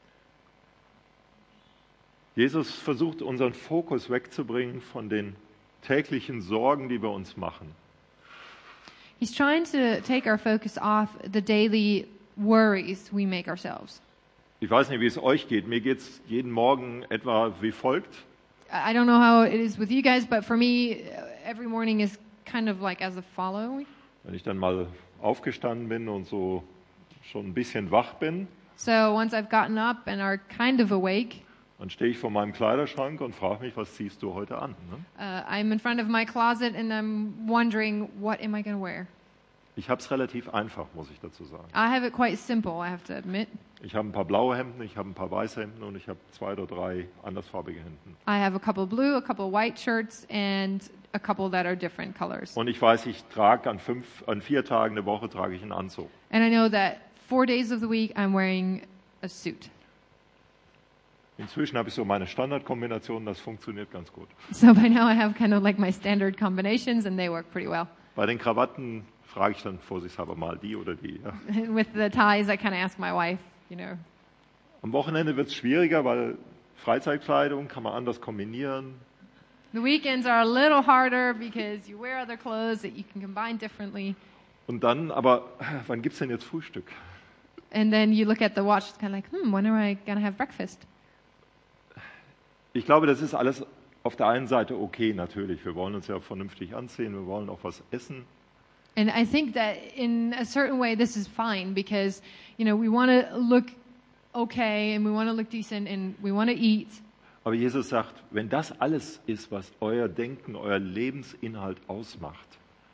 Speaker 1: Jesus versucht, unseren Fokus wegzubringen von den täglichen Sorgen, die wir uns machen.
Speaker 2: He's trying to take our focus off the daily worries we make ourselves.
Speaker 1: Ich weiß nicht, wie es euch geht. Mir geht es jeden Morgen etwa wie folgt.
Speaker 2: I I don't know how it is with you guys, but for me, every morning is kind of like as a follow.
Speaker 1: Wenn ich dann mal aufgestanden bin und so schon ein bisschen wach bin,
Speaker 2: So once I've gotten up and are kind of awake,
Speaker 1: dann stehe ich vor meinem Kleiderschrank und frage mich, was ziehst du heute an? Ne?
Speaker 2: uh, I'm in front of my closet and I'm wondering, what am I going to wear?
Speaker 1: Ich habe es relativ einfach, muss ich dazu sagen.
Speaker 2: I have it quite simple, I have to admit.
Speaker 1: Ich habe ein paar blaue Hemden, ich habe ein paar weiße Hemden und ich habe zwei oder drei andersfarbige Hemden.
Speaker 2: I have a couple blue, a couple white shirts, and a couple that are different colors.
Speaker 1: Und ich weiß, ich trage an, fünf, an vier Tagen der Woche trage ich einen Anzug.
Speaker 2: And I know that four days of the week I'm wearing a suit.
Speaker 1: Inzwischen habe ich so meine Standardkombinationen, das funktioniert ganz gut.
Speaker 2: So by now I have kind of like my standard combinations and they work pretty well.
Speaker 1: Bei den Krawatten frage ich dann vorsichtshalber mal die oder die. Ja.
Speaker 2: With the ties, I kind of ask my wife, you know.
Speaker 1: Am Wochenende wird es schwieriger, weil Freizeitkleidung kann man anders kombinieren.
Speaker 2: The weekends are a little harder because you wear other clothes that you can combine differently.
Speaker 1: Und dann, aber wann gibt es denn jetzt Frühstück?
Speaker 2: And then you look at the watch, it's kind of like, hmm, when am I going to have breakfast?
Speaker 1: Ich glaube, das ist alles auf der einen Seite okay, natürlich. Wir wollen uns ja vernünftig anziehen, wir wollen auch was essen.
Speaker 2: And I think that in a certain way this is fine because, you know, we want to look okay and we want to look decent and we want to eat.
Speaker 1: Aber Jesus sagt, wenn das alles ist, was euer Denken, euer Lebensinhalt ausmacht,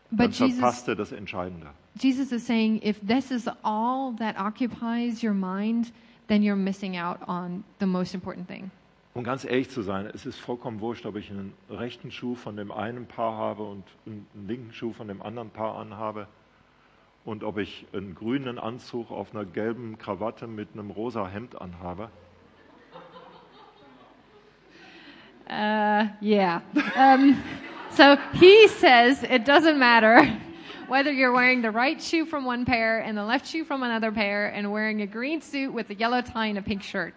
Speaker 1: dann
Speaker 2: But Jesus,
Speaker 1: verpasst er das Entscheidende.
Speaker 2: Jesus is saying, if this is all that occupies your mind, then you're missing out on the most important thing.
Speaker 1: Um ganz ehrlich zu sein, es ist vollkommen wurscht, ob ich einen rechten Schuh von dem einen Paar habe und einen linken Schuh von dem anderen Paar anhabe und ob ich einen grünen Anzug auf einer gelben Krawatte mit einem rosa Hemd anhabe.
Speaker 2: Uh, yeah. Um, so he says it doesn't matter whether you're wearing the right shoe from one pair and the left shoe from another pair and wearing a green suit with a yellow tie and a pink shirt.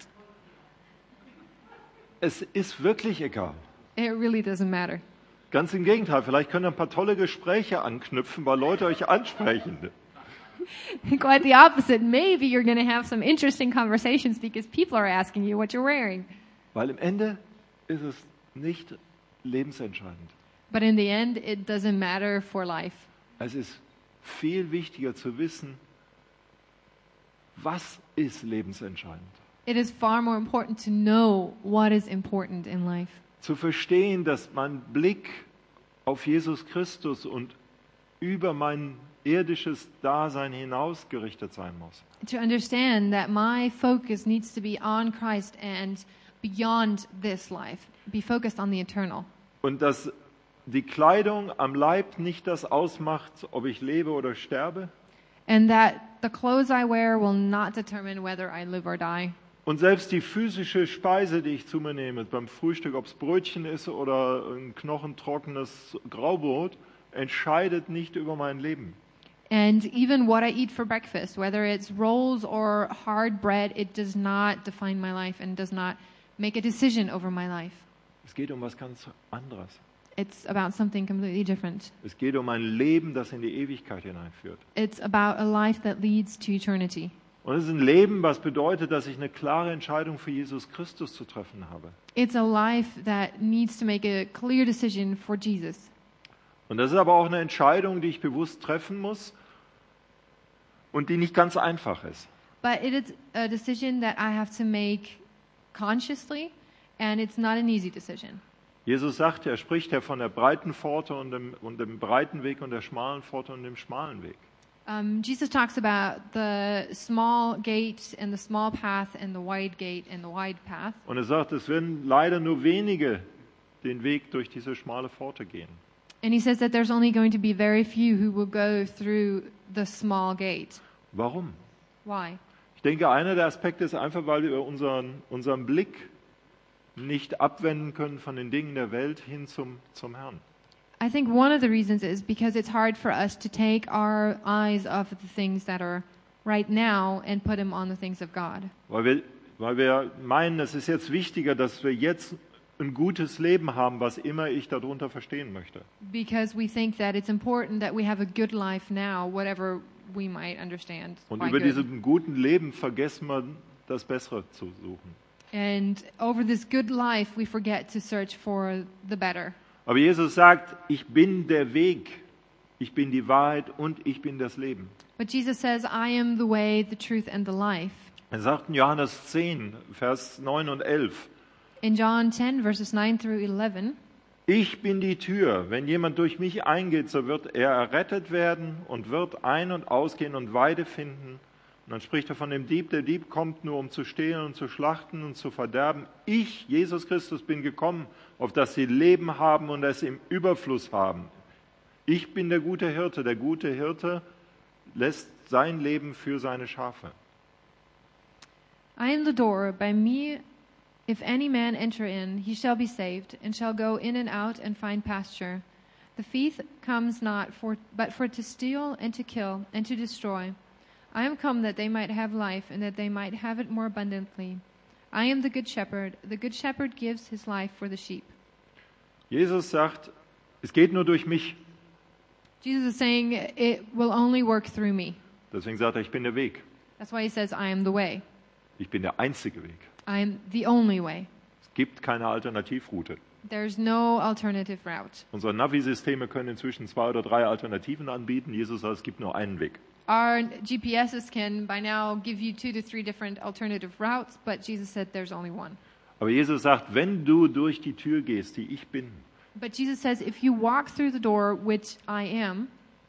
Speaker 1: Es ist wirklich egal.
Speaker 2: It really doesn't matter.
Speaker 1: Ganz im Gegenteil, vielleicht können ein paar tolle Gespräche anknüpfen, weil Leute euch ansprechen.
Speaker 2: Quite the opposite. Maybe you're going to have some interesting conversations because people are asking you what you're wearing.
Speaker 1: Weil im Ende ist es nicht lebensentscheidend.
Speaker 2: But in the end, it doesn't matter for life.
Speaker 1: Es ist viel wichtiger zu wissen, was ist lebensentscheidend.
Speaker 2: It is far more important to know what is important in life.
Speaker 1: Zu verstehen, dass mein Blick auf Jesus Christus und über mein irdisches Dasein hinaus gerichtet sein muss.
Speaker 2: To understand that my focus needs to be on Christ and beyond this life. Be focused on the eternal.
Speaker 1: Und dass die Kleidung am Leib nicht das ausmacht, ob ich lebe oder sterbe.
Speaker 2: And that the clothes I wear will not determine whether I live or die.
Speaker 1: Und selbst die physische Speise, die ich zu mir nehme, beim Frühstück, ob es Brötchen ist oder ein knochentrockenes Graubrot, entscheidet nicht über mein Leben.
Speaker 2: And even what I eat for breakfast, whether it's rolls or hard bread, it does not define my life and does not make a decision over my life.
Speaker 1: Es geht um was ganz anderes.
Speaker 2: It's about something completely different.
Speaker 1: Es geht um ein Leben, das in die Ewigkeit hineinführt.
Speaker 2: It's about a life that leads to eternity.
Speaker 1: Und es ist ein Leben, was bedeutet, dass ich eine klare Entscheidung für Jesus Christus zu treffen habe.
Speaker 2: It's a life that needs to make a clear decision for Jesus.
Speaker 1: Und das ist aber auch eine Entscheidung, die ich bewusst treffen muss und die nicht ganz einfach ist.
Speaker 2: But it is a decision that I have to make consciously, and it's not an easy decision.
Speaker 1: Jesus sagt, er spricht ja von der breiten Pforte und dem, und dem breiten Weg und der schmalen Pforte und dem schmalen Weg.
Speaker 2: Um, Jesus talks about the small gate and the small path and the wide gate and the wide path.
Speaker 1: Und er sagt, es werden leider nur wenige den Weg durch diese schmale Pforte gehen.
Speaker 2: And he says that there's only going to be very few who will go through the small gate.
Speaker 1: Warum?
Speaker 2: Why?
Speaker 1: Ich denke, einer der Aspekte ist einfach, weil wir unseren, unseren Blick nicht abwenden können von den Dingen der Welt hin zum, zum Herrn.
Speaker 2: I think one of the reasons is because it's hard for us to take our eyes off of the things that are right now and put them on the things of God.
Speaker 1: Weil wir, weil wir meinen, es ist jetzt wichtiger, dass wir jetzt ein gutes Leben haben, was immer ich darunter verstehen möchte.
Speaker 2: Because we think that it's important that we have a good life now, whatever we might understand
Speaker 1: Und
Speaker 2: by
Speaker 1: über
Speaker 2: good.
Speaker 1: diesem guten Leben vergessen wir, das Bessere zu suchen.
Speaker 2: And over this good life, we forget to search for the better.
Speaker 1: Aber Jesus sagt, ich bin der Weg, ich bin die Wahrheit und ich bin das Leben.
Speaker 2: But Jesus says, I am the way, the truth, and the life.
Speaker 1: Er sagt in Johannes zehn, Vers neun und elf,
Speaker 2: In John ten, verses nine through eleven,
Speaker 1: ich bin die Tür, wenn jemand durch mich eingeht, so wird er errettet werden und wird ein- und ausgehen und Weide finden. Und dann spricht er von dem Dieb, der Dieb kommt nur, um zu stehlen und zu schlachten und zu verderben. Ich, Jesus Christus, bin gekommen, auf dass sie Leben haben und es im Überfluss haben. Ich bin der gute Hirte. Der gute Hirte lässt sein Leben für seine Schafe.
Speaker 2: I am the door. By me, if any man enter in, he shall be saved, and shall go in and out and find pasture. The thief comes not for, but for to steal and to kill and to destroy. I am come that they might have life, and that they might have it more abundantly. I am the good shepherd. The good shepherd gives his life for the sheep.
Speaker 1: Jesus sagt, es geht nur durch mich.
Speaker 2: Jesus is saying it will only work through me.
Speaker 1: Deswegen sagt er, ich bin der Weg.
Speaker 2: That's why he says, I am the way.
Speaker 1: Ich bin der einzige Weg.
Speaker 2: I am the only way.
Speaker 1: Es gibt keine Alternativroute.
Speaker 2: There's no alternative route.
Speaker 1: Unsere Navi-Systeme können inzwischen zwei oder drei Alternativen anbieten. Jesus sagt, es gibt nur einen Weg.
Speaker 2: Our G P Ss can by now give you two to three different alternative routes, but Jesus said there's only one.
Speaker 1: Aber Jesus sagt, wenn du durch die Tür gehst, die ich bin,
Speaker 2: But Jesus says, if you walk through the door, which I am,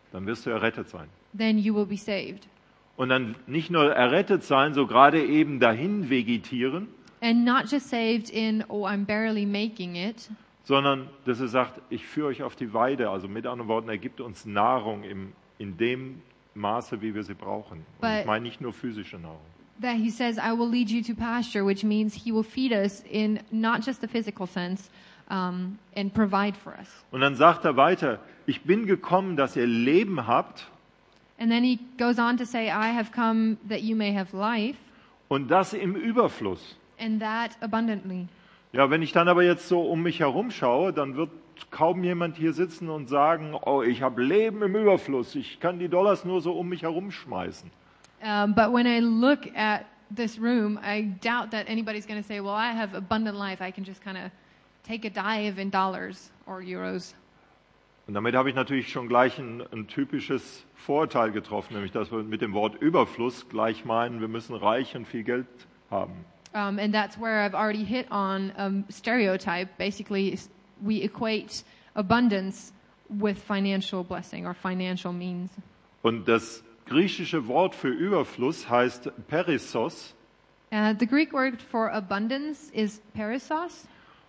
Speaker 1: dann wirst du errettet sein.
Speaker 2: then you will be saved.
Speaker 1: Und dann nicht nur errettet sein, so gerade eben dahin vegetieren,
Speaker 2: And not just saved in, oh, I'm barely making it,
Speaker 1: sondern dass er sagt, ich führe euch auf die Weide. Also mit anderen Worten, er gibt uns Nahrung im, in dem Maße, wie wir sie brauchen. Und
Speaker 2: But-
Speaker 1: ich meine nicht nur physische Nahrung.
Speaker 2: that he says, I will lead you to pasture, which means he will feed us in not just the physical sense, um, and provide for us.
Speaker 1: Und dann sagt er weiter, ich bin gekommen, dass ihr Leben habt
Speaker 2: And then he goes on to say, I have come that you may have life,
Speaker 1: und das im Überfluss.
Speaker 2: and that abundantly.
Speaker 1: Ja, wenn ich dann aber jetzt so um mich herum schaue, dann wird kaum jemand hier sitzen und sagen, oh, ich habe Leben im Überfluss, ich kann die Dollars nur so um mich herum schmeißen.
Speaker 2: Um, but when I look at this room, I doubt that anybody's going to say, well, I have abundant life. I can just kind of take a dive in dollars or euros.
Speaker 1: Und damit habe ich natürlich schon gleich ein, ein typisches Vorurteil getroffen, nämlich dass wir mit dem Wort Überfluss gleich meinen, wir müssen reich und viel Geld haben.
Speaker 2: Um, and that's where I've already hit on um, stereotype. Basically, s- we equate abundance with financial blessing or financial means.
Speaker 1: Und das griechische Wort für Überfluss heißt Perissos.
Speaker 2: Uh, the Greek word for abundance is perissos.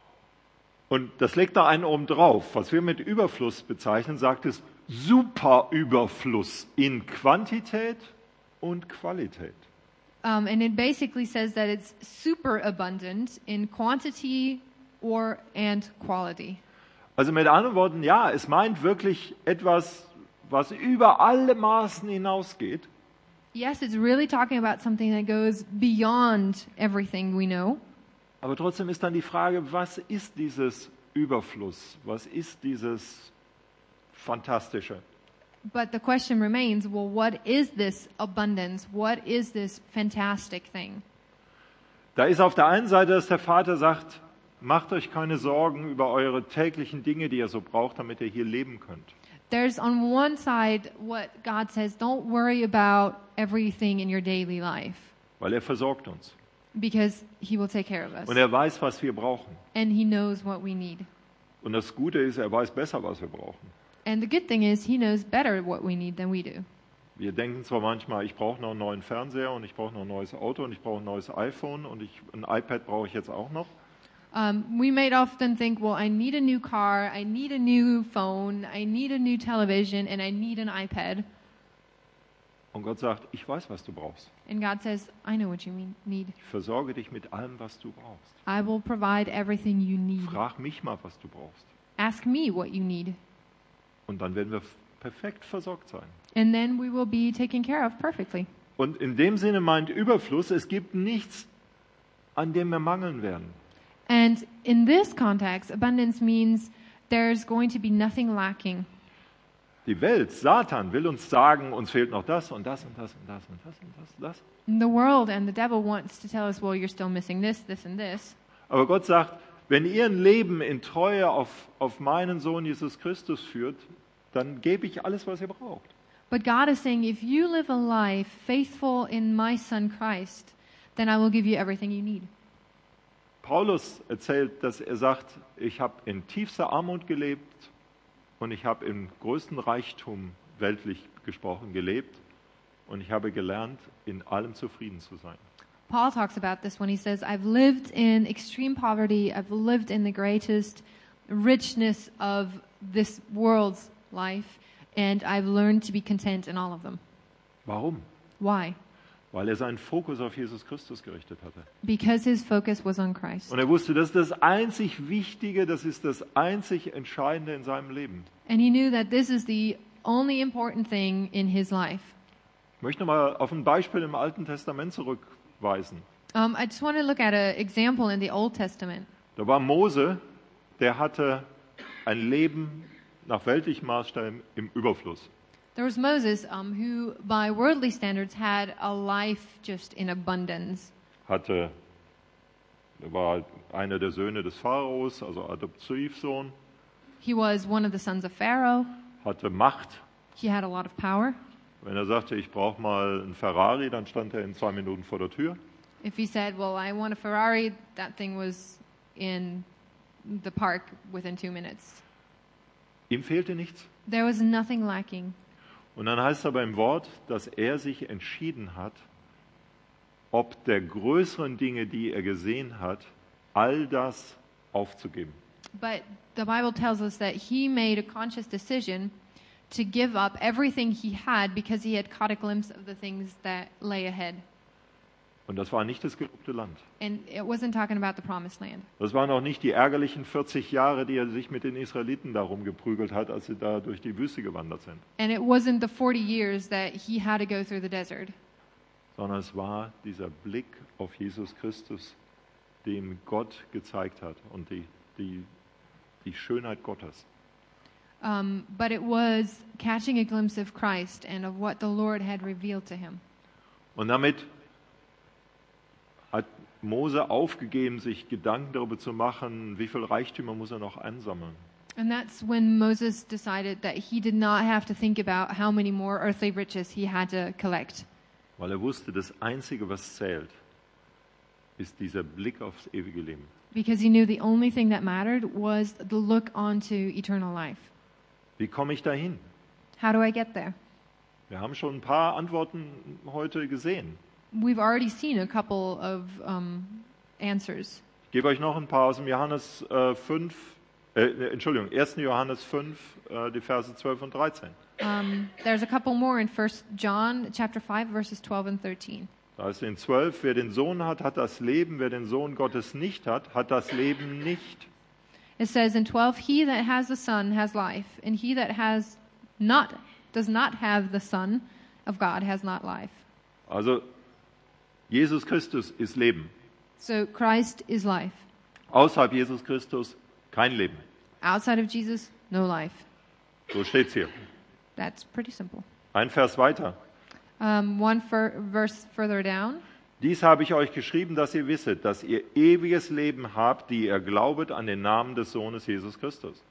Speaker 1: Und das legt da einen oben drauf. Was wir mit Überfluss bezeichnen, sagt es Superüberfluss in Quantität und Qualität.
Speaker 2: Um, and it basically says that it's super abundant in quantity or and quality.
Speaker 1: Also mit anderen Worten, ja, es meint wirklich etwas, was über alle Maßen hinausgeht.
Speaker 2: Yes, it's really talking about something that goes beyond everything we know.
Speaker 1: Aber trotzdem ist dann die Frage, was ist dieses Überfluss? Was ist dieses Fantastische?
Speaker 2: But the question remains, well, what is this abundance? What is this fantastic thing?
Speaker 1: Da ist auf der einen Seite, dass der Vater sagt, macht euch keine Sorgen über eure täglichen Dinge, die ihr so braucht, damit ihr hier leben könnt.
Speaker 2: There's on one side what God says, don't worry about everything in your daily life
Speaker 1: Weil er versorgt uns.
Speaker 2: because he will take care of us.
Speaker 1: Und er weiß, was wir brauchen.
Speaker 2: And he knows what we need.
Speaker 1: Und das Gute ist, er weiß besser, was wir brauchen.
Speaker 2: And the good thing is he knows better what we need than we do.
Speaker 1: Wir denken zwar manchmal, ich brauche noch einen neuen Fernseher und ich brauche noch ein neues Auto und ich brauche ein neues iPhone und ich, ein iPad brauche ich jetzt auch noch.
Speaker 2: Um, we may often think, well, I need a new car, I need a new phone, I need a new television, and I need an iPad.
Speaker 1: Und Gott sagt, ich weiß, was du brauchst.
Speaker 2: And God says, I know what you mean, need.
Speaker 1: Ich versorge dich mit allem, was du brauchst.
Speaker 2: I will provide everything you need.
Speaker 1: Frag mich mal, was du brauchst.
Speaker 2: Ask me what you need.
Speaker 1: Und dann werden wir perfekt versorgt sein.
Speaker 2: And then we will be taken care of perfectly.
Speaker 1: Und in dem Sinne meint Überfluss, es gibt nichts, an dem wir mangeln werden.
Speaker 2: And in this context, abundance means there's going to be nothing lacking.
Speaker 1: Die Welt, Satan, will uns sagen, uns fehlt noch das und das und das und das und das und das und das.
Speaker 2: The world and the devil wants to tell us, well, you're still missing this, this, and this.
Speaker 1: Aber Gott sagt, wenn ihr ein Leben in Treue auf, auf meinen Sohn Jesus Christus führt, dann gebe ich alles, was ihr braucht.
Speaker 2: But God is saying, if you live a life faithful in my son Christ, then I will give you everything you need.
Speaker 1: Paulus erzählt, dass er sagt, ich habe in tiefster Armut gelebt und ich habe im größten Reichtum, weltlich gesprochen, gelebt und ich habe gelernt, in allem zufrieden zu sein.
Speaker 2: Paul talks about this when he says, I've lived in extreme poverty, I've lived in the greatest richness of this world's life, and I've learned to be content in all of them.
Speaker 1: Warum?
Speaker 2: Why?
Speaker 1: Weil er seinen Fokus auf Jesus Christus gerichtet hatte.
Speaker 2: Because his focus was on Christ.
Speaker 1: Und er wusste, das ist das einzig Wichtige, das ist das einzig Entscheidende in seinem Leben.
Speaker 2: And he knew that this is the only important thing in his life.
Speaker 1: Ich möchte mal auf ein Beispiel im Alten Testament zurückweisen.
Speaker 2: Um, I just want to look at an example in the Old Testament.
Speaker 1: Da war Mose, der hatte ein Leben nach weltlichen Maßstäben im Überfluss.
Speaker 2: There was Moses, um, who, by worldly standards, had a life just in abundance.
Speaker 1: Hatte, er war einer der Söhne des Pharaos, also Adoptivsohn,
Speaker 2: He was one of the sons of Pharaoh.
Speaker 1: hatte Macht.
Speaker 2: He had a lot of power.
Speaker 1: Wenn er sagte, ich brauche mal einen Ferrari, dann stand er in zwei Minuten vor der Tür.
Speaker 2: If he said, well, I want a Ferrari, that thing was in the park within two minutes.
Speaker 1: Ihm fehlte nichts.
Speaker 2: There was nothing lacking.
Speaker 1: Und dann heißt es aber im Wort, dass er sich entschieden hat, ob der größeren Dinge, die er gesehen hat, all das aufzugeben.
Speaker 2: But the Bible tells us that he made a conscious decision to give up everything he had because he had caught a glimpse of the things that lay ahead.
Speaker 1: Und das war nicht das gelobte Land.
Speaker 2: And it wasn't talking about the promised land.
Speaker 1: Das waren auch nicht die ärgerlichen vierzig Jahre, die er sich mit den Israeliten darum geprügelt hat, als sie da durch die Wüste gewandert sind.
Speaker 2: And it wasn't the forty years that he had to go through the desert.
Speaker 1: Sondern es war dieser Blick auf Jesus Christus, den Gott gezeigt hat und die, die, die Schönheit Gottes.
Speaker 2: Um, but it was catching a glimpse of Christ and of what the Lord had revealed to him.
Speaker 1: Und damit hat Mose aufgegeben, sich Gedanken darüber zu machen, wie viel Reichtümer muss er noch ansammeln.
Speaker 2: And that's when Moses decided that he did not have to think about how many more earthly riches he had to collect.
Speaker 1: Weil er wusste, das Einzige, was zählt, ist dieser Blick aufs ewige Leben.
Speaker 2: Because he knew the only thing that mattered was the look onto eternal life.
Speaker 1: Wie komme ich dahin?
Speaker 2: How do I get there?
Speaker 1: Wir haben schon ein paar Antworten heute gesehen.
Speaker 2: We've already seen a couple of um, answers.
Speaker 1: Ich gebe euch noch ein paar aus dem Johannes äh, fünf, äh, Entschuldigung, ersten Johannes fünf, äh, die Verse zwölf und dreizehn.
Speaker 2: Um, there's a couple more in First John chapter five, verses twelve and thirteen.
Speaker 1: Da ist in zwölf, wer den Sohn hat, hat das Leben, wer den Sohn Gottes nicht hat, hat das Leben nicht.
Speaker 2: It says in twelve, he that has the Son has life, and he that has not, does not have the Son of God has not life.
Speaker 1: Also Jesus Christus ist Leben.
Speaker 2: So Christ is life.
Speaker 1: Außerhalb Jesus Christus kein Leben.
Speaker 2: Outside of Jesus, no life.
Speaker 1: So steht's hier.
Speaker 2: That's pretty simple.
Speaker 1: Ein Vers weiter.
Speaker 2: Um, one fur- verse further down.
Speaker 1: Dies habe ich euch geschrieben, dass ihr wisset, dass ihr ewiges Leben habt, die ihr glaubet an den Namen des Sohnes Jesus Christus.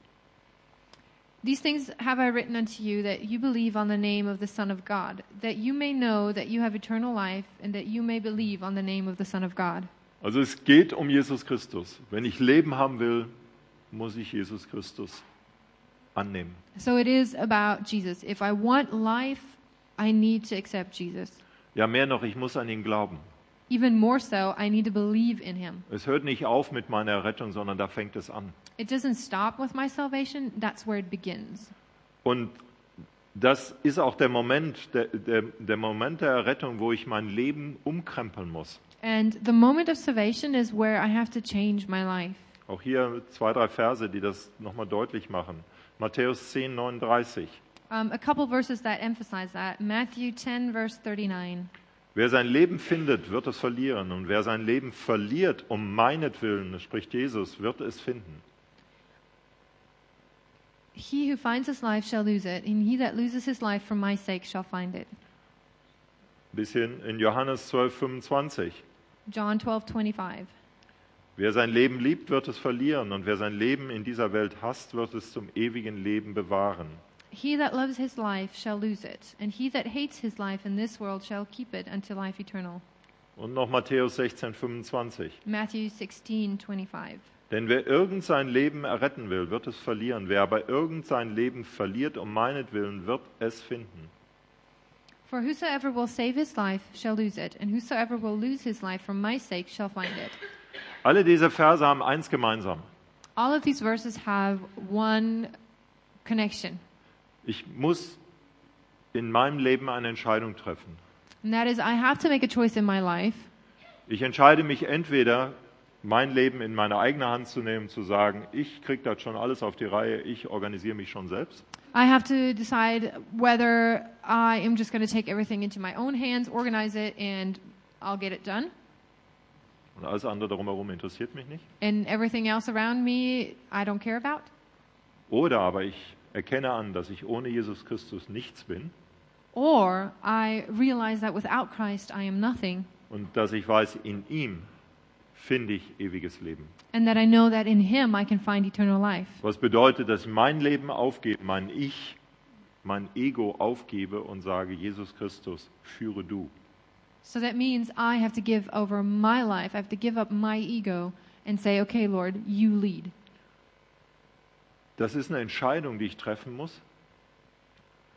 Speaker 2: These things have I written unto you, that you believe on the name of the Son of God, that you may know that you have eternal life, and that you may believe on the name of the Son of God.
Speaker 1: Also es geht um Jesus Christus. Wenn ich Leben haben will, muss ich Jesus Christus annehmen.
Speaker 2: So it is about Jesus. If I want life, I need to accept Jesus.
Speaker 1: Ja, mehr noch, ich muss an ihn glauben.
Speaker 2: Even more so, I need to believe in him.
Speaker 1: Es hört nicht auf mit meiner Rettung, sondern da fängt es an.
Speaker 2: It doesn't stop with my salvation, that's where it begins.
Speaker 1: Und das ist auch der Moment, der, der, der Moment der Errettung, wo ich mein Leben umkrempeln muss.
Speaker 2: And the moment of salvation is where I have to change my life.
Speaker 1: Auch hier zwei, drei Verse, die das nochmal deutlich machen. Matthäus zehn, neununddreißig.
Speaker 2: Um, a couple verses that emphasize that. Matthew ten, verse thirty-nine.
Speaker 1: Wer sein Leben findet, wird es verlieren. Und wer sein Leben verliert, um meinetwillen, das spricht Jesus, wird es finden.
Speaker 2: He who finds his life shall lose it, and he that loses his life for my sake shall find it.
Speaker 1: Bisschen in Johannes zwölf, fünfundzwanzig.
Speaker 2: John twelve, twenty-five.
Speaker 1: Wer sein Leben liebt, wird es verlieren. Und wer sein Leben in dieser Welt hasst, wird es zum ewigen Leben bewahren.
Speaker 2: He that loves his life shall lose it, and he that hates his life in this world shall keep it unto life eternal.
Speaker 1: Und noch Matthäus sechzehn, fünfundzwanzig.
Speaker 2: Matthew sixteen, twenty-five.
Speaker 1: Denn wer irgend sein Leben erretten will, wird es verlieren. Wer aber irgend sein Leben verliert um meinetwillen, wird es finden.
Speaker 2: For whosoever will save his life shall lose it, and whosoever will lose his life for my sake shall find it.
Speaker 1: Alle diese Verse haben eins gemeinsam.
Speaker 2: All of these verses have one connection,
Speaker 1: Ich muss in meinem Leben eine Entscheidung treffen.
Speaker 2: and that is I have to make a choice in my life.
Speaker 1: Ich entscheide mich entweder, mein Leben in meine eigene Hand zu nehmen, zu sagen, ich kriege das schon alles auf die Reihe, ich organisiere mich schon selbst.
Speaker 2: I have to decide whether I am just going to take everything into my own hands, organize it, and I'll get it done.
Speaker 1: Und alles andere drumherum interessiert mich nicht.
Speaker 2: And everything else around me, I don't care about.
Speaker 1: Oder aber ich erkenne an, dass ich ohne Jesus Christus nichts bin
Speaker 2: Or I realize that without Christ I am nothing,
Speaker 1: und dass ich weiß, in ihm finde ich ewiges Leben.
Speaker 2: and that I know that in Him I can find eternal life.
Speaker 1: Was bedeutet, dass ich mein Leben aufgebe, mein Ich, mein Ego aufgebe und sage, Jesus Christus, führe du.
Speaker 2: So that means I have to give over my life. I have to give up my ego and say, okay, Lord, you lead.
Speaker 1: Das ist eine Entscheidung, die ich treffen muss.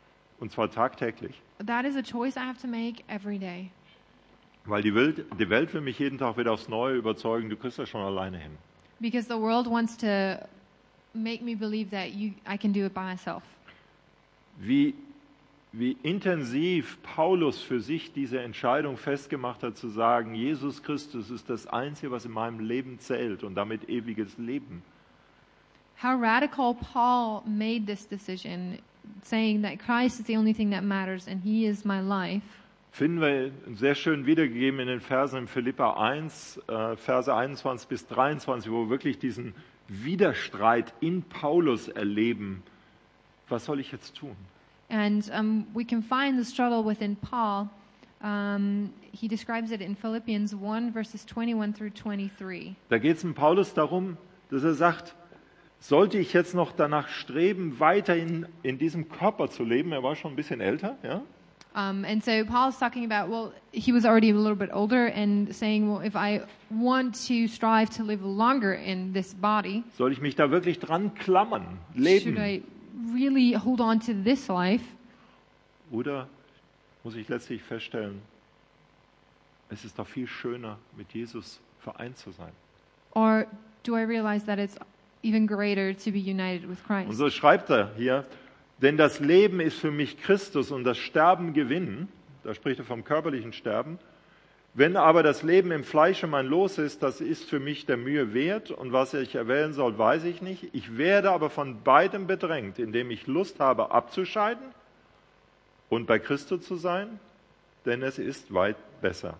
Speaker 1: Und zwar tagtäglich.
Speaker 2: That is a choice I have to make every day.
Speaker 1: Weil die Welt, die Welt will mich jeden Tag wieder aufs Neue überzeugen, du kriegst das schon alleine hin.
Speaker 2: Because the world wants to make me believe that you, I can do it by myself.
Speaker 1: Wie, wie intensiv Paulus für sich diese Entscheidung festgemacht hat, zu sagen, Jesus Christus ist das Einzige, was in meinem Leben zählt und damit ewiges Leben.
Speaker 2: How radical Paul made this decision, saying that Christ is the only thing that matters and he is my life.
Speaker 1: Finden wir sehr schön wiedergegeben in den Versen in Philipper eins, äh, Verse einundzwanzig bis dreiundzwanzig, wo wir wirklich diesen Widerstreit in Paulus erleben. Was soll ich jetzt tun?
Speaker 2: And um, we can find the struggle within Paul. Um, he describes it in Philippians one, verses twenty-one through twenty-three.
Speaker 1: Da geht es in Paulus darum, dass er sagt, sollte ich jetzt noch danach streben, weiterhin in diesem Körper zu leben? Er war schon ein bisschen älter, ja?
Speaker 2: Um, and so Paul's talking about, well, he was already a little bit older and saying, well, if I want to strive to live longer in this body,
Speaker 1: Soll ich mich da wirklich dran klammern,
Speaker 2: should
Speaker 1: leben?
Speaker 2: I really hold on to this life?
Speaker 1: Oder muss ich letztlich feststellen, es ist doch viel schöner, mit Jesus vereint zu sein.
Speaker 2: Or do I realize that it's even greater to be united with
Speaker 1: Und
Speaker 2: Christ?
Speaker 1: so schreibt er hier, denn das Leben ist für mich Christus und das Sterben Gewinn. Da spricht er vom körperlichen Sterben. Wenn aber das Leben im Fleische mein Los ist, das ist für mich der Mühe wert und was ich erwählen soll, weiß ich nicht. Ich werde aber von beidem bedrängt, indem ich Lust habe abzuscheiden und bei Christus zu sein, denn es ist weit besser.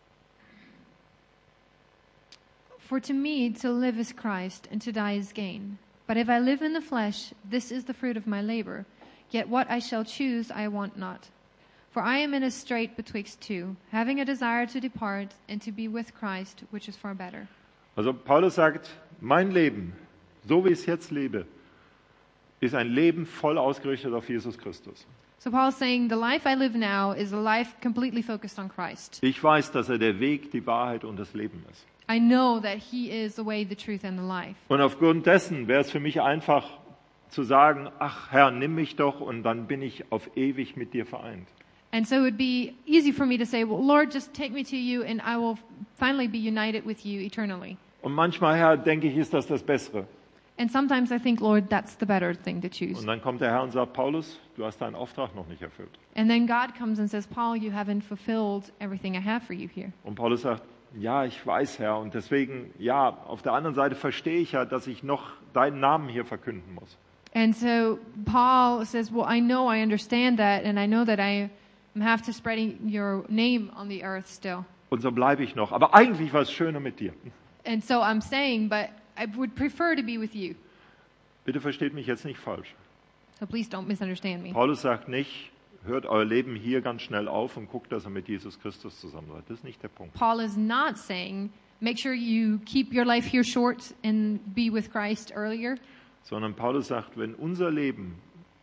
Speaker 2: For to me, to live is Christ, and to die is gain. But if I live in the flesh, this is the fruit of my labor. Yet what I shall choose, I want not. For I am in a strait betwixt two, having a desire to depart and to be with Christ, which is far better.
Speaker 1: Also Paulus sagt, mein Leben, so wie ich es jetzt lebe, ist ein Leben voll ausgerichtet auf Jesus Christus.
Speaker 2: So Paul's saying, the life I live now is a life completely focused on Christ.
Speaker 1: Ich weiß, dass er der Weg, die Wahrheit und das Leben ist.
Speaker 2: I know that he is the way, the truth, and the life.
Speaker 1: Und aufgrund dessen wäre es für mich einfach zu sagen, ach Herr, nimm mich doch und dann bin ich auf ewig mit dir vereint.
Speaker 2: And so it would be easy for me to say, well, Lord, just take me to you and I will finally be united with you eternally.
Speaker 1: Und manchmal, Herr, denke ich, ist das das Bessere.
Speaker 2: And sometimes I think, Lord, that's the better thing to choose.
Speaker 1: Und dann kommt der Herr und sagt, Paulus, du hast deinen Auftrag noch nicht erfüllt.
Speaker 2: And then God comes and says, Paul, you haven't fulfilled everything I have for you here.
Speaker 1: Und Paulus sagt, ja, ich weiß, Herr, und deswegen, ja, auf der anderen Seite verstehe ich ja, dass ich noch deinen Namen hier verkünden muss.
Speaker 2: And so Paul says, well, I know, I understand that, and I know that I have to spreading your name on the earth still.
Speaker 1: Und so bleibe ich noch. Aber eigentlich war es schöner mit dir.
Speaker 2: And so I'm saying, but I would prefer to be with you.
Speaker 1: Bitte versteht mich jetzt nicht falsch.
Speaker 2: So please don't misunderstand me.
Speaker 1: Paulus sagt nicht, hört euer Leben hier ganz schnell auf und guckt, dass ihr mit Jesus Christus zusammen seid. Das ist nicht der Punkt.
Speaker 2: Paul is not saying, make sure you keep your life here short and be with Christ earlier.
Speaker 1: Sondern Paulus sagt, wenn unser Leben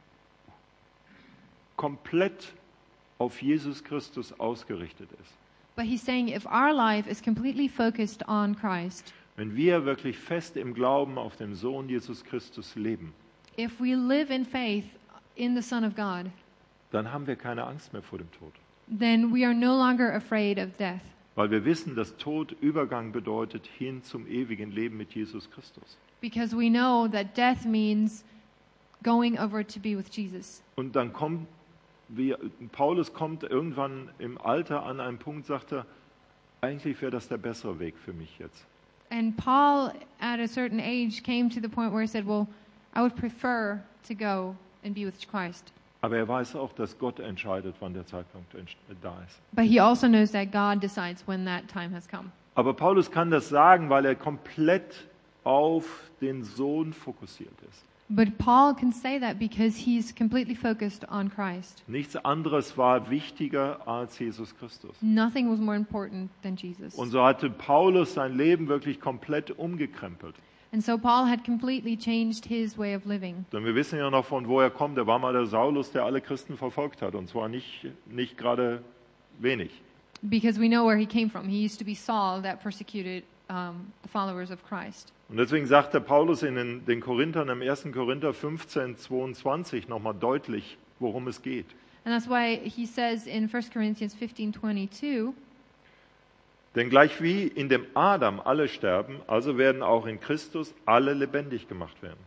Speaker 1: komplett auf Jesus Christus ausgerichtet ist,
Speaker 2: But he's saying if our life is completely focused on Christ,
Speaker 1: wenn wir wirklich fest im Glauben auf den Sohn Jesus Christus leben,
Speaker 2: if we live in faith in the Son of God,
Speaker 1: dann haben wir keine Angst mehr vor dem Tod.
Speaker 2: then we are no longer afraid of death.
Speaker 1: Weil wir wissen, dass Tod Übergang bedeutet hin zum ewigen Leben mit Jesus Christus.
Speaker 2: Because we know that death means going over to be with Jesus.
Speaker 1: Und dann kommt, wie Paulus kommt irgendwann im Alter an einen Punkt, sagt er, eigentlich wäre das der bessere Weg für mich jetzt.
Speaker 2: And Paul, at a certain age, came to the point where he said, well, I would prefer to go and be with Christ.
Speaker 1: Aber er weiß auch, dass Gott entscheidet, wann der Zeitpunkt entsch- da ist.
Speaker 2: But he also knows that God decides when that time has come.
Speaker 1: Aber Paulus kann das sagen, weil er komplett auf den Sohn fokussiert ist.
Speaker 2: But Paul can say that because he's completely focused on Christ.
Speaker 1: Nichts anderes war wichtiger als Jesus Christus.
Speaker 2: Nothing was more important than Jesus.
Speaker 1: Und so hatte Paulus sein Leben wirklich komplett umgekrempelt.
Speaker 2: And so Paul had completely changed his way of living.
Speaker 1: Denn wir wissen ja noch, von wo er kommt. Er war mal der Saulus, der alle Christen verfolgt hat. Und zwar nicht, nicht gerade wenig.
Speaker 2: Because we know where he came from. He used to be Saul that persecuted um, the followers of Christ.
Speaker 1: Und deswegen sagt der Paulus in den, den Korinthern im ersten Korinther fünfzehn, zweiundzwanzig nochmal deutlich, worum es geht.
Speaker 2: And that's why he says in First Corinthians fifteen twenty-two,
Speaker 1: Denn gleich wie in dem Adam alle sterben, also werden auch in Christus alle lebendig gemacht werden.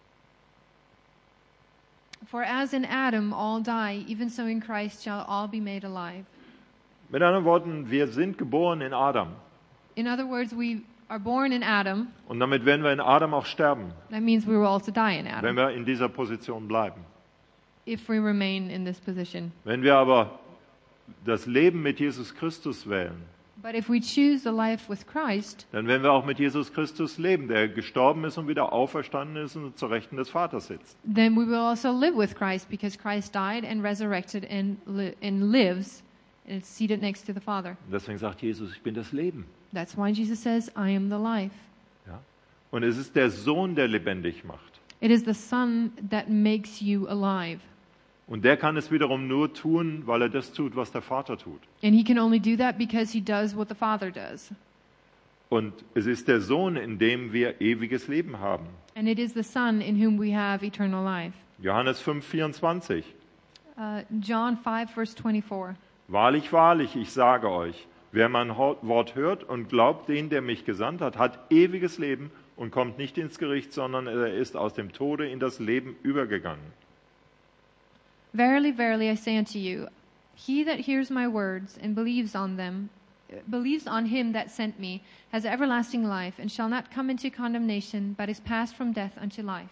Speaker 2: for as in Adam all die, even so in Christ shall all be made alive.
Speaker 1: Mit anderen Worten, wir sind geboren in Adam.
Speaker 2: In other words, we are born in Adam.
Speaker 1: Und damit werden wir in Adam auch sterben,
Speaker 2: That means we will also die in
Speaker 1: wenn
Speaker 2: Adam
Speaker 1: wir in dieser Position bleiben.
Speaker 2: if we remain in this position.
Speaker 1: Wenn wir aber das Leben mit Jesus Christus wählen,
Speaker 2: But if we choose the life with Christ,
Speaker 1: dann werden wir auch mit Jesus Christus leben, der gestorben ist und wieder auferstanden ist und zur Rechten des Vaters sitzt.
Speaker 2: then we will also live with Christ, because Christ died and resurrected and, li- and lives and is seated next to the Father.
Speaker 1: Und deswegen sagt Jesus, ich bin das Leben.
Speaker 2: That's why Jesus says, I am the life.
Speaker 1: Ja? Und es ist der Sohn, der lebendig macht.
Speaker 2: It is the Son that makes you alive.
Speaker 1: Und der kann es wiederum nur tun, weil er das tut, was der Vater tut.
Speaker 2: And he can only do that because he does what the Father does.
Speaker 1: Und es ist der Sohn, in dem wir ewiges Leben haben.
Speaker 2: And it is the Son in whom we have eternal life.
Speaker 1: Johannes fünf vierundzwanzig.
Speaker 2: Uh, John five, verse twenty-four.
Speaker 1: Wahrlich, wahrlich, ich sage euch, wer mein Ho- Wort hört und glaubt den, der mich gesandt hat, hat ewiges Leben und kommt nicht ins Gericht, sondern er ist aus dem Tode in das Leben übergegangen.
Speaker 2: Verily, verily, I say unto you, he that hears my words and believes on them, believes on him that sent me, has everlasting life, and shall not come into condemnation, but is passed from death unto life.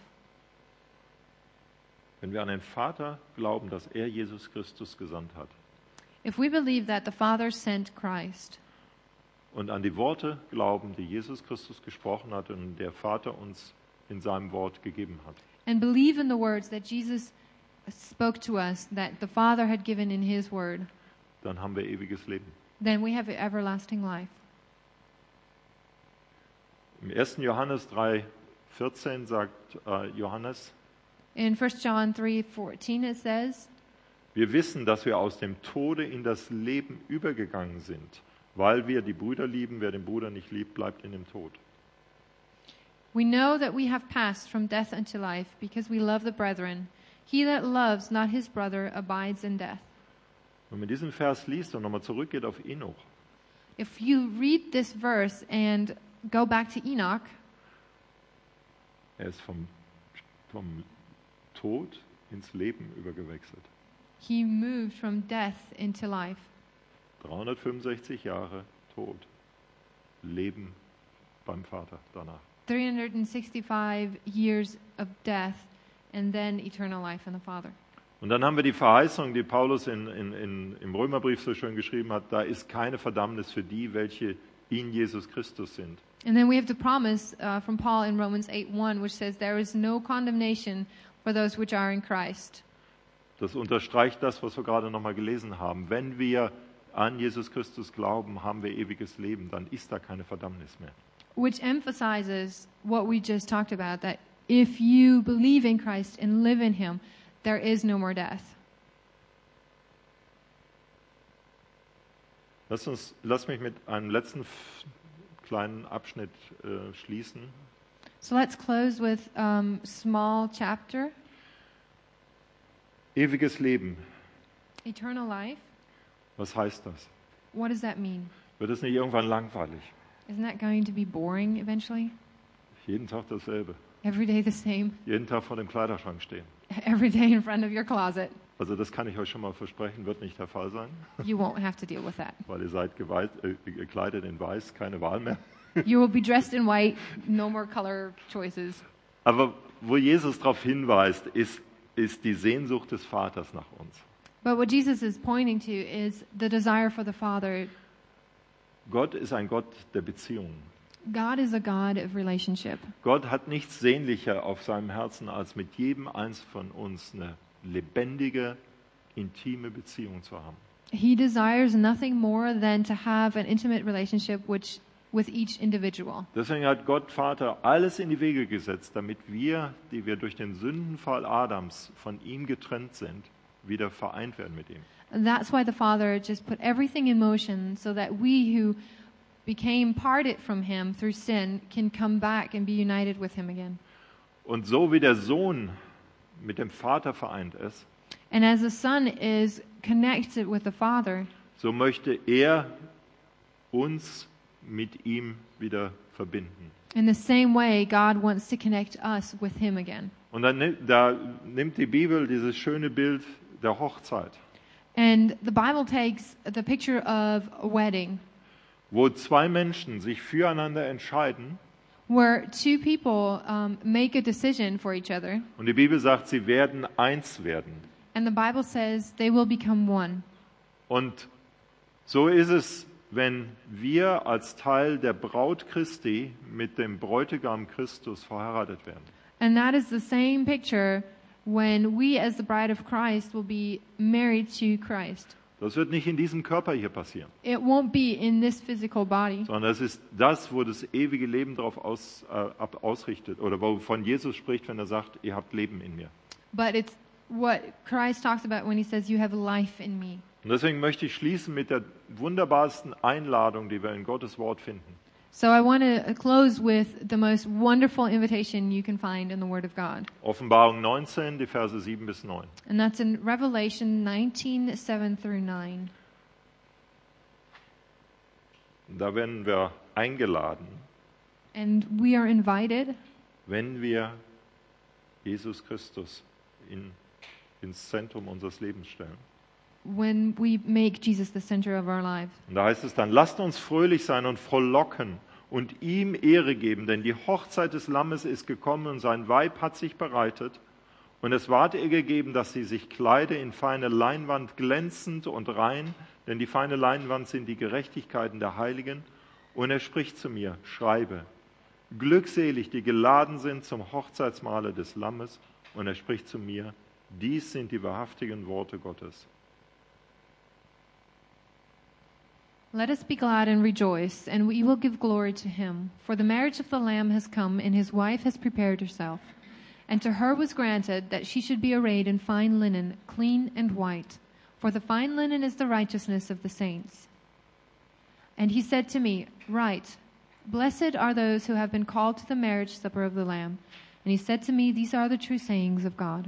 Speaker 1: Wenn wir an den Vater glauben, dass er Jesus Christus gesandt hat,
Speaker 2: If we believe that the Father sent Christ,
Speaker 1: und an die Worte glauben, die Jesus Christus gesprochen hat und der Vater uns in seinem Wort gegeben hat,
Speaker 2: and believe in the words that Jesus spoke to us, that the Father had given in his word,
Speaker 1: dann haben wir ewiges Leben.
Speaker 2: then we have everlasting life.
Speaker 1: Im ersten Johannes drei vierzehn sagt äh, Johannes,
Speaker 2: In First John three fourteen it says,
Speaker 1: wir wissen, dass wir aus dem Tode in das Leben übergegangen sind, weil wir die Brüder lieben. Wer den Bruder nicht liebt, bleibt in dem Tod.
Speaker 2: We know that we have passed from death unto life, because we love the brethren. He that loves not his brother abides in death.
Speaker 1: Wenn man diesen Vers liest und nochmal zurückgeht auf Enoch,
Speaker 2: If you read this verse and go back to Enoch,
Speaker 1: er ist vom, vom Tod ins Leben übergewechselt.
Speaker 2: he moved from death into life.
Speaker 1: dreihundertfünfundsechzig Jahre Tod, Leben beim Vater danach.
Speaker 2: three hundred sixty-five years of death, and then eternal life in the Father.
Speaker 1: Und dann haben wir die Verheißung, die Paulus in, in, in, im Römerbrief so schön geschrieben hat, da ist keine Verdammnis für die, welche in Jesus Christus sind.
Speaker 2: And then we have the promise uh, from Paul in Romans eight one, which says, there is no condemnation for those which are in Christ.
Speaker 1: Das unterstreicht das, was wir gerade nochmal gelesen haben. Wenn wir an Jesus Christus glauben, haben wir ewiges Leben, dann ist da keine Verdammnis mehr.
Speaker 2: Which emphasizes what we just talked about, that if you believe in Christ and live in him, there is no more death.
Speaker 1: Lass, uns, lass mich mit einem letzten f- kleinen Abschnitt äh, schließen.
Speaker 2: So let's close with a um, small chapter,
Speaker 1: Ewiges Leben,
Speaker 2: eternal life.
Speaker 1: was heißt das?
Speaker 2: What does that mean?
Speaker 1: Wird es nicht irgendwann langweilig?
Speaker 2: Isn't that going to be boring eventually?
Speaker 1: Jeden Tag dasselbe.
Speaker 2: Every day the same,
Speaker 1: Jeden Tag vor dem Kleiderschrank stehen.
Speaker 2: every day in front of your closet.
Speaker 1: Also das kann ich euch schon mal versprechen, wird nicht der Fall sein,
Speaker 2: You won't have to deal with that.
Speaker 1: weil ihr seid geweiht, äh, gekleidet in Weiß, keine Wahl mehr.
Speaker 2: You will be dressed in white, no more color choices.
Speaker 1: Aber wo Jesus darauf hinweist, ist, ist die Sehnsucht des Vaters nach uns.
Speaker 2: But what Jesus is pointing to is the desire for the Father.
Speaker 1: Gott ist ein Gott der Beziehungen.
Speaker 2: God is a God of relationship.
Speaker 1: Gott hat nichts sehnlicher auf seinem Herzen, als mit jedem eins von uns eine lebendige, intime Beziehung zu haben.
Speaker 2: He desires nothing more than to have an intimate relationship which, with each individual.
Speaker 1: Deswegen hat Gott Vater alles in die Wege gesetzt, damit wir, die wir durch den Sündenfall Adams von ihm getrennt sind, wieder vereint werden mit ihm.
Speaker 2: And that's why the Father just put everything in motion so that we who became parted from him through sin can come back and be united with him again.
Speaker 1: Und so wie der Sohn mit dem Vater vereint ist,
Speaker 2: And as the Son is connected with the Father,
Speaker 1: so möchte er uns mit ihm wieder verbinden.
Speaker 2: in the same way, God wants to connect us with Him again.
Speaker 1: Und dann nimmt, da nimmt die Bibel dieses schöne Bild der Hochzeit,
Speaker 2: And the Bible takes the picture of a wedding
Speaker 1: wo zwei Menschen sich füreinander entscheiden.
Speaker 2: where two people um, make a decision for each other.
Speaker 1: Und die Bibel sagt, sie werden eins werden.
Speaker 2: And the Bible says they will become one.
Speaker 1: Und so ist es, wenn wir als Teil der Braut Christi mit dem Bräutigam Christus verheiratet werden.
Speaker 2: And that is the same picture when we as the bride of Christ will be married to Christ.
Speaker 1: Das wird nicht in diesem Körper hier passieren,
Speaker 2: It won't be in this physical body,
Speaker 1: sondern es ist das, wo das ewige Leben darauf aus, äh, ab, ausrichtet oder wovon Jesus spricht, wenn er sagt, ihr habt Leben in mir.
Speaker 2: but it's what Christ talks about when He says, you have life in me.
Speaker 1: Und deswegen möchte ich schließen mit der wunderbarsten Einladung, die wir in Gottes Wort finden.
Speaker 2: So I want to close with the most wonderful invitation you can find in the Word of God.
Speaker 1: Offenbarung neunzehn, die Verse sieben bis neun.
Speaker 2: And that's in Revelation nineteen, seven through nine.
Speaker 1: Da werden wir eingeladen,
Speaker 2: And we are invited
Speaker 1: wenn wir Jesus Christus in, ins Zentrum unseres Lebens stellen.
Speaker 2: when we make Jesus the center of our lives.
Speaker 1: Und da heißt es dann, lasst uns fröhlich sein und frohlocken und ihm Ehre geben, denn die Hochzeit des Lammes ist gekommen und sein Weib hat sich bereitet. Und es ward ihr gegeben, dass sie sich kleide in feine Leinwand, glänzend und rein, denn die feine Leinwand sind die Gerechtigkeiten der Heiligen. Und er spricht zu mir, schreibe, glückselig, die geladen sind zum Hochzeitsmahle des Lammes. Und er spricht zu mir, dies sind die wahrhaftigen Worte Gottes.
Speaker 2: Let us be glad and rejoice, and we will give glory to him. For the marriage of the Lamb has come, and his wife has prepared herself. And to her was granted that she should be arrayed in fine linen, clean and white. For the fine linen is the righteousness of the saints. And he said to me, write, blessed are those who have been called to the marriage supper of the Lamb. And he said to me, these are the true sayings of God.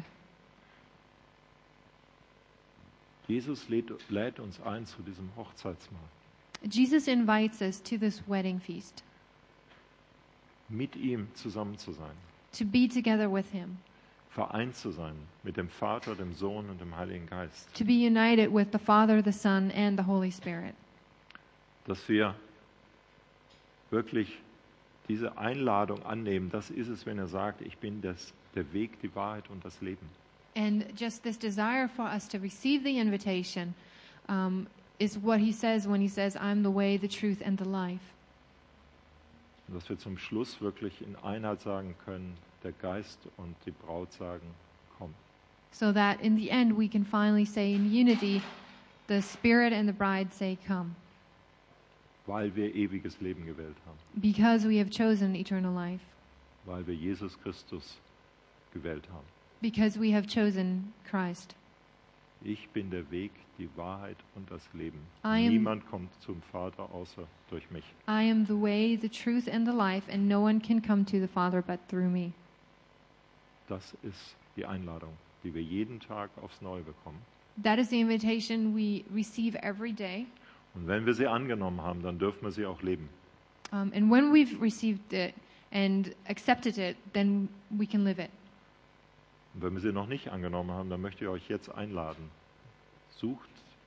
Speaker 1: Jesus lädt, lädt uns ein zu diesem Hochzeitsmahl.
Speaker 2: Jesus invites us to this wedding feast,
Speaker 1: Mit ihm zusammen zu sein,
Speaker 2: to be together with him,
Speaker 1: vereint zu sein mit dem Vater, dem Sohn und dem Heiligen Geist.
Speaker 2: to be united with the Father, the Son, and the Holy Spirit.
Speaker 1: Dass wir wirklich diese Einladung annehmen, das ist es, wenn er sagt, ich bin das, der Weg, die Wahrheit und das Leben.
Speaker 2: And just this desire for us to receive the invitation um, is what he says when he says, I'm the way, the truth, and the life.
Speaker 1: Und dass wir zum Schluss wirklich in Einheit sagen können, der Geist und die Braut sagen, komm.
Speaker 2: So that in the end we can finally say in unity, the Spirit and the bride say, come,
Speaker 1: Weil wir ewiges Leben gewählt haben.
Speaker 2: because we have chosen eternal life,
Speaker 1: Weil wir Jesus Christus gewählt haben.
Speaker 2: because we have chosen Christ.
Speaker 1: Ich bin der Weg, die Wahrheit und das Leben.
Speaker 2: I am-
Speaker 1: Niemand kommt zum Vater außer durch mich.
Speaker 2: I am the way, the truth, and the life, and no one can come to the Father but through me.
Speaker 1: Das ist die Einladung, die wir jeden Tag aufs Neue bekommen.
Speaker 2: That is the invitation we receive every day.
Speaker 1: Und wenn wir sie angenommen haben, dann dürfen wir sie auch leben.
Speaker 2: Um, and when we've received it and accepted it, then we can live it.
Speaker 1: Und wenn wir sie noch nicht angenommen haben, dann möchte ich euch jetzt einladen. Sucht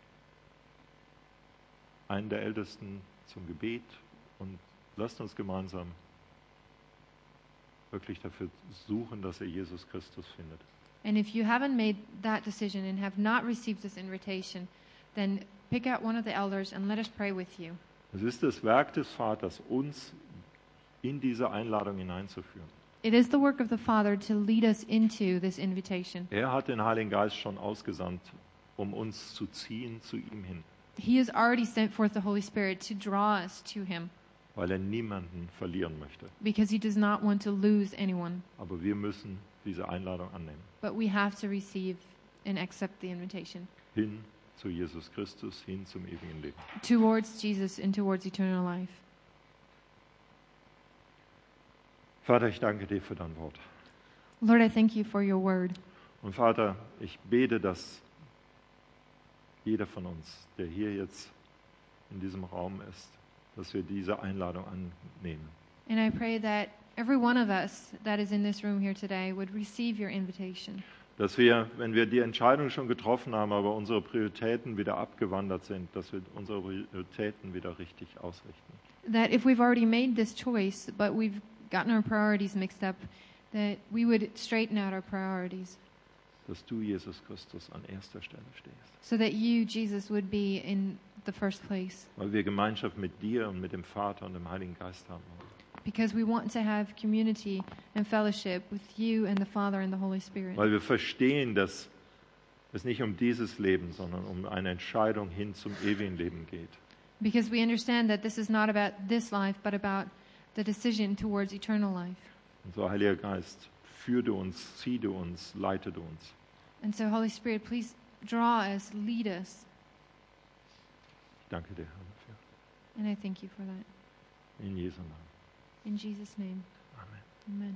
Speaker 1: einen der Ältesten zum Gebet und lasst uns gemeinsam wirklich dafür suchen, dass ihr Jesus Christus findet.
Speaker 2: And if you haven't made that decision and have not received this invitation, then pick out one of the elders and let us pray with you.
Speaker 1: Es ist das Werk des Vaters, uns in diese Einladung hineinzuführen.
Speaker 2: It is the work of the Father to lead us into this invitation.
Speaker 1: Er hat den Heiligen Geist schon ausgesandt, um uns zu ziehen zu ihm hin,
Speaker 2: He has already sent forth the Holy Spirit to draw us to Him
Speaker 1: weil er niemanden verlieren möchte.
Speaker 2: because He does not want to lose anyone.
Speaker 1: Aber wir müssen diese Einladung annehmen.
Speaker 2: But we have to receive and accept the invitation
Speaker 1: Hin zu Jesus Christus, hin zum ewigen Leben.
Speaker 2: towards Jesus and towards eternal life.
Speaker 1: Vater, ich danke dir für dein Wort.
Speaker 2: Lord, I thank you for your word.
Speaker 1: Und Vater, ich bete, dass jeder von uns, der hier jetzt in diesem Raum ist, dass wir diese Einladung annehmen.
Speaker 2: And I pray that every one of us that is in this room here today would receive your invitation.
Speaker 1: Dass wir, wenn wir die Entscheidung schon getroffen haben, aber unsere Prioritäten wieder abgewandert sind, dass wir unsere Prioritäten wieder richtig ausrichten.
Speaker 2: That if we've already made this choice, but we've gotten our priorities mixed up, that we would straighten out our priorities.
Speaker 1: Dass du, Jesus Christus, an erster Stelle stehst.
Speaker 2: So that you, Jesus, would be in the first place.
Speaker 1: Weil wir Gemeinschaft mit dir und mit dem Vater und dem Heiligen Geist haben wollen.
Speaker 2: Because we want to have community and fellowship with you and the Father and the Holy Spirit.
Speaker 1: Weil wir verstehen, dass es nicht um dieses Leben, sondern um eine Entscheidung hin zum ewigen Leben geht.
Speaker 2: Because we understand that this is not about this life, but about the decision towards eternal life.
Speaker 1: Und so, Heiliger Geist, führe du uns, zieh du uns, leite du uns.
Speaker 2: And so, Holy Spirit, please draw us, lead us.
Speaker 1: Ich danke dir, Herr, dafür.
Speaker 2: And I thank you for that.
Speaker 1: In Jesu Namen.
Speaker 2: In Jesus' name,
Speaker 1: Amen.
Speaker 2: amen.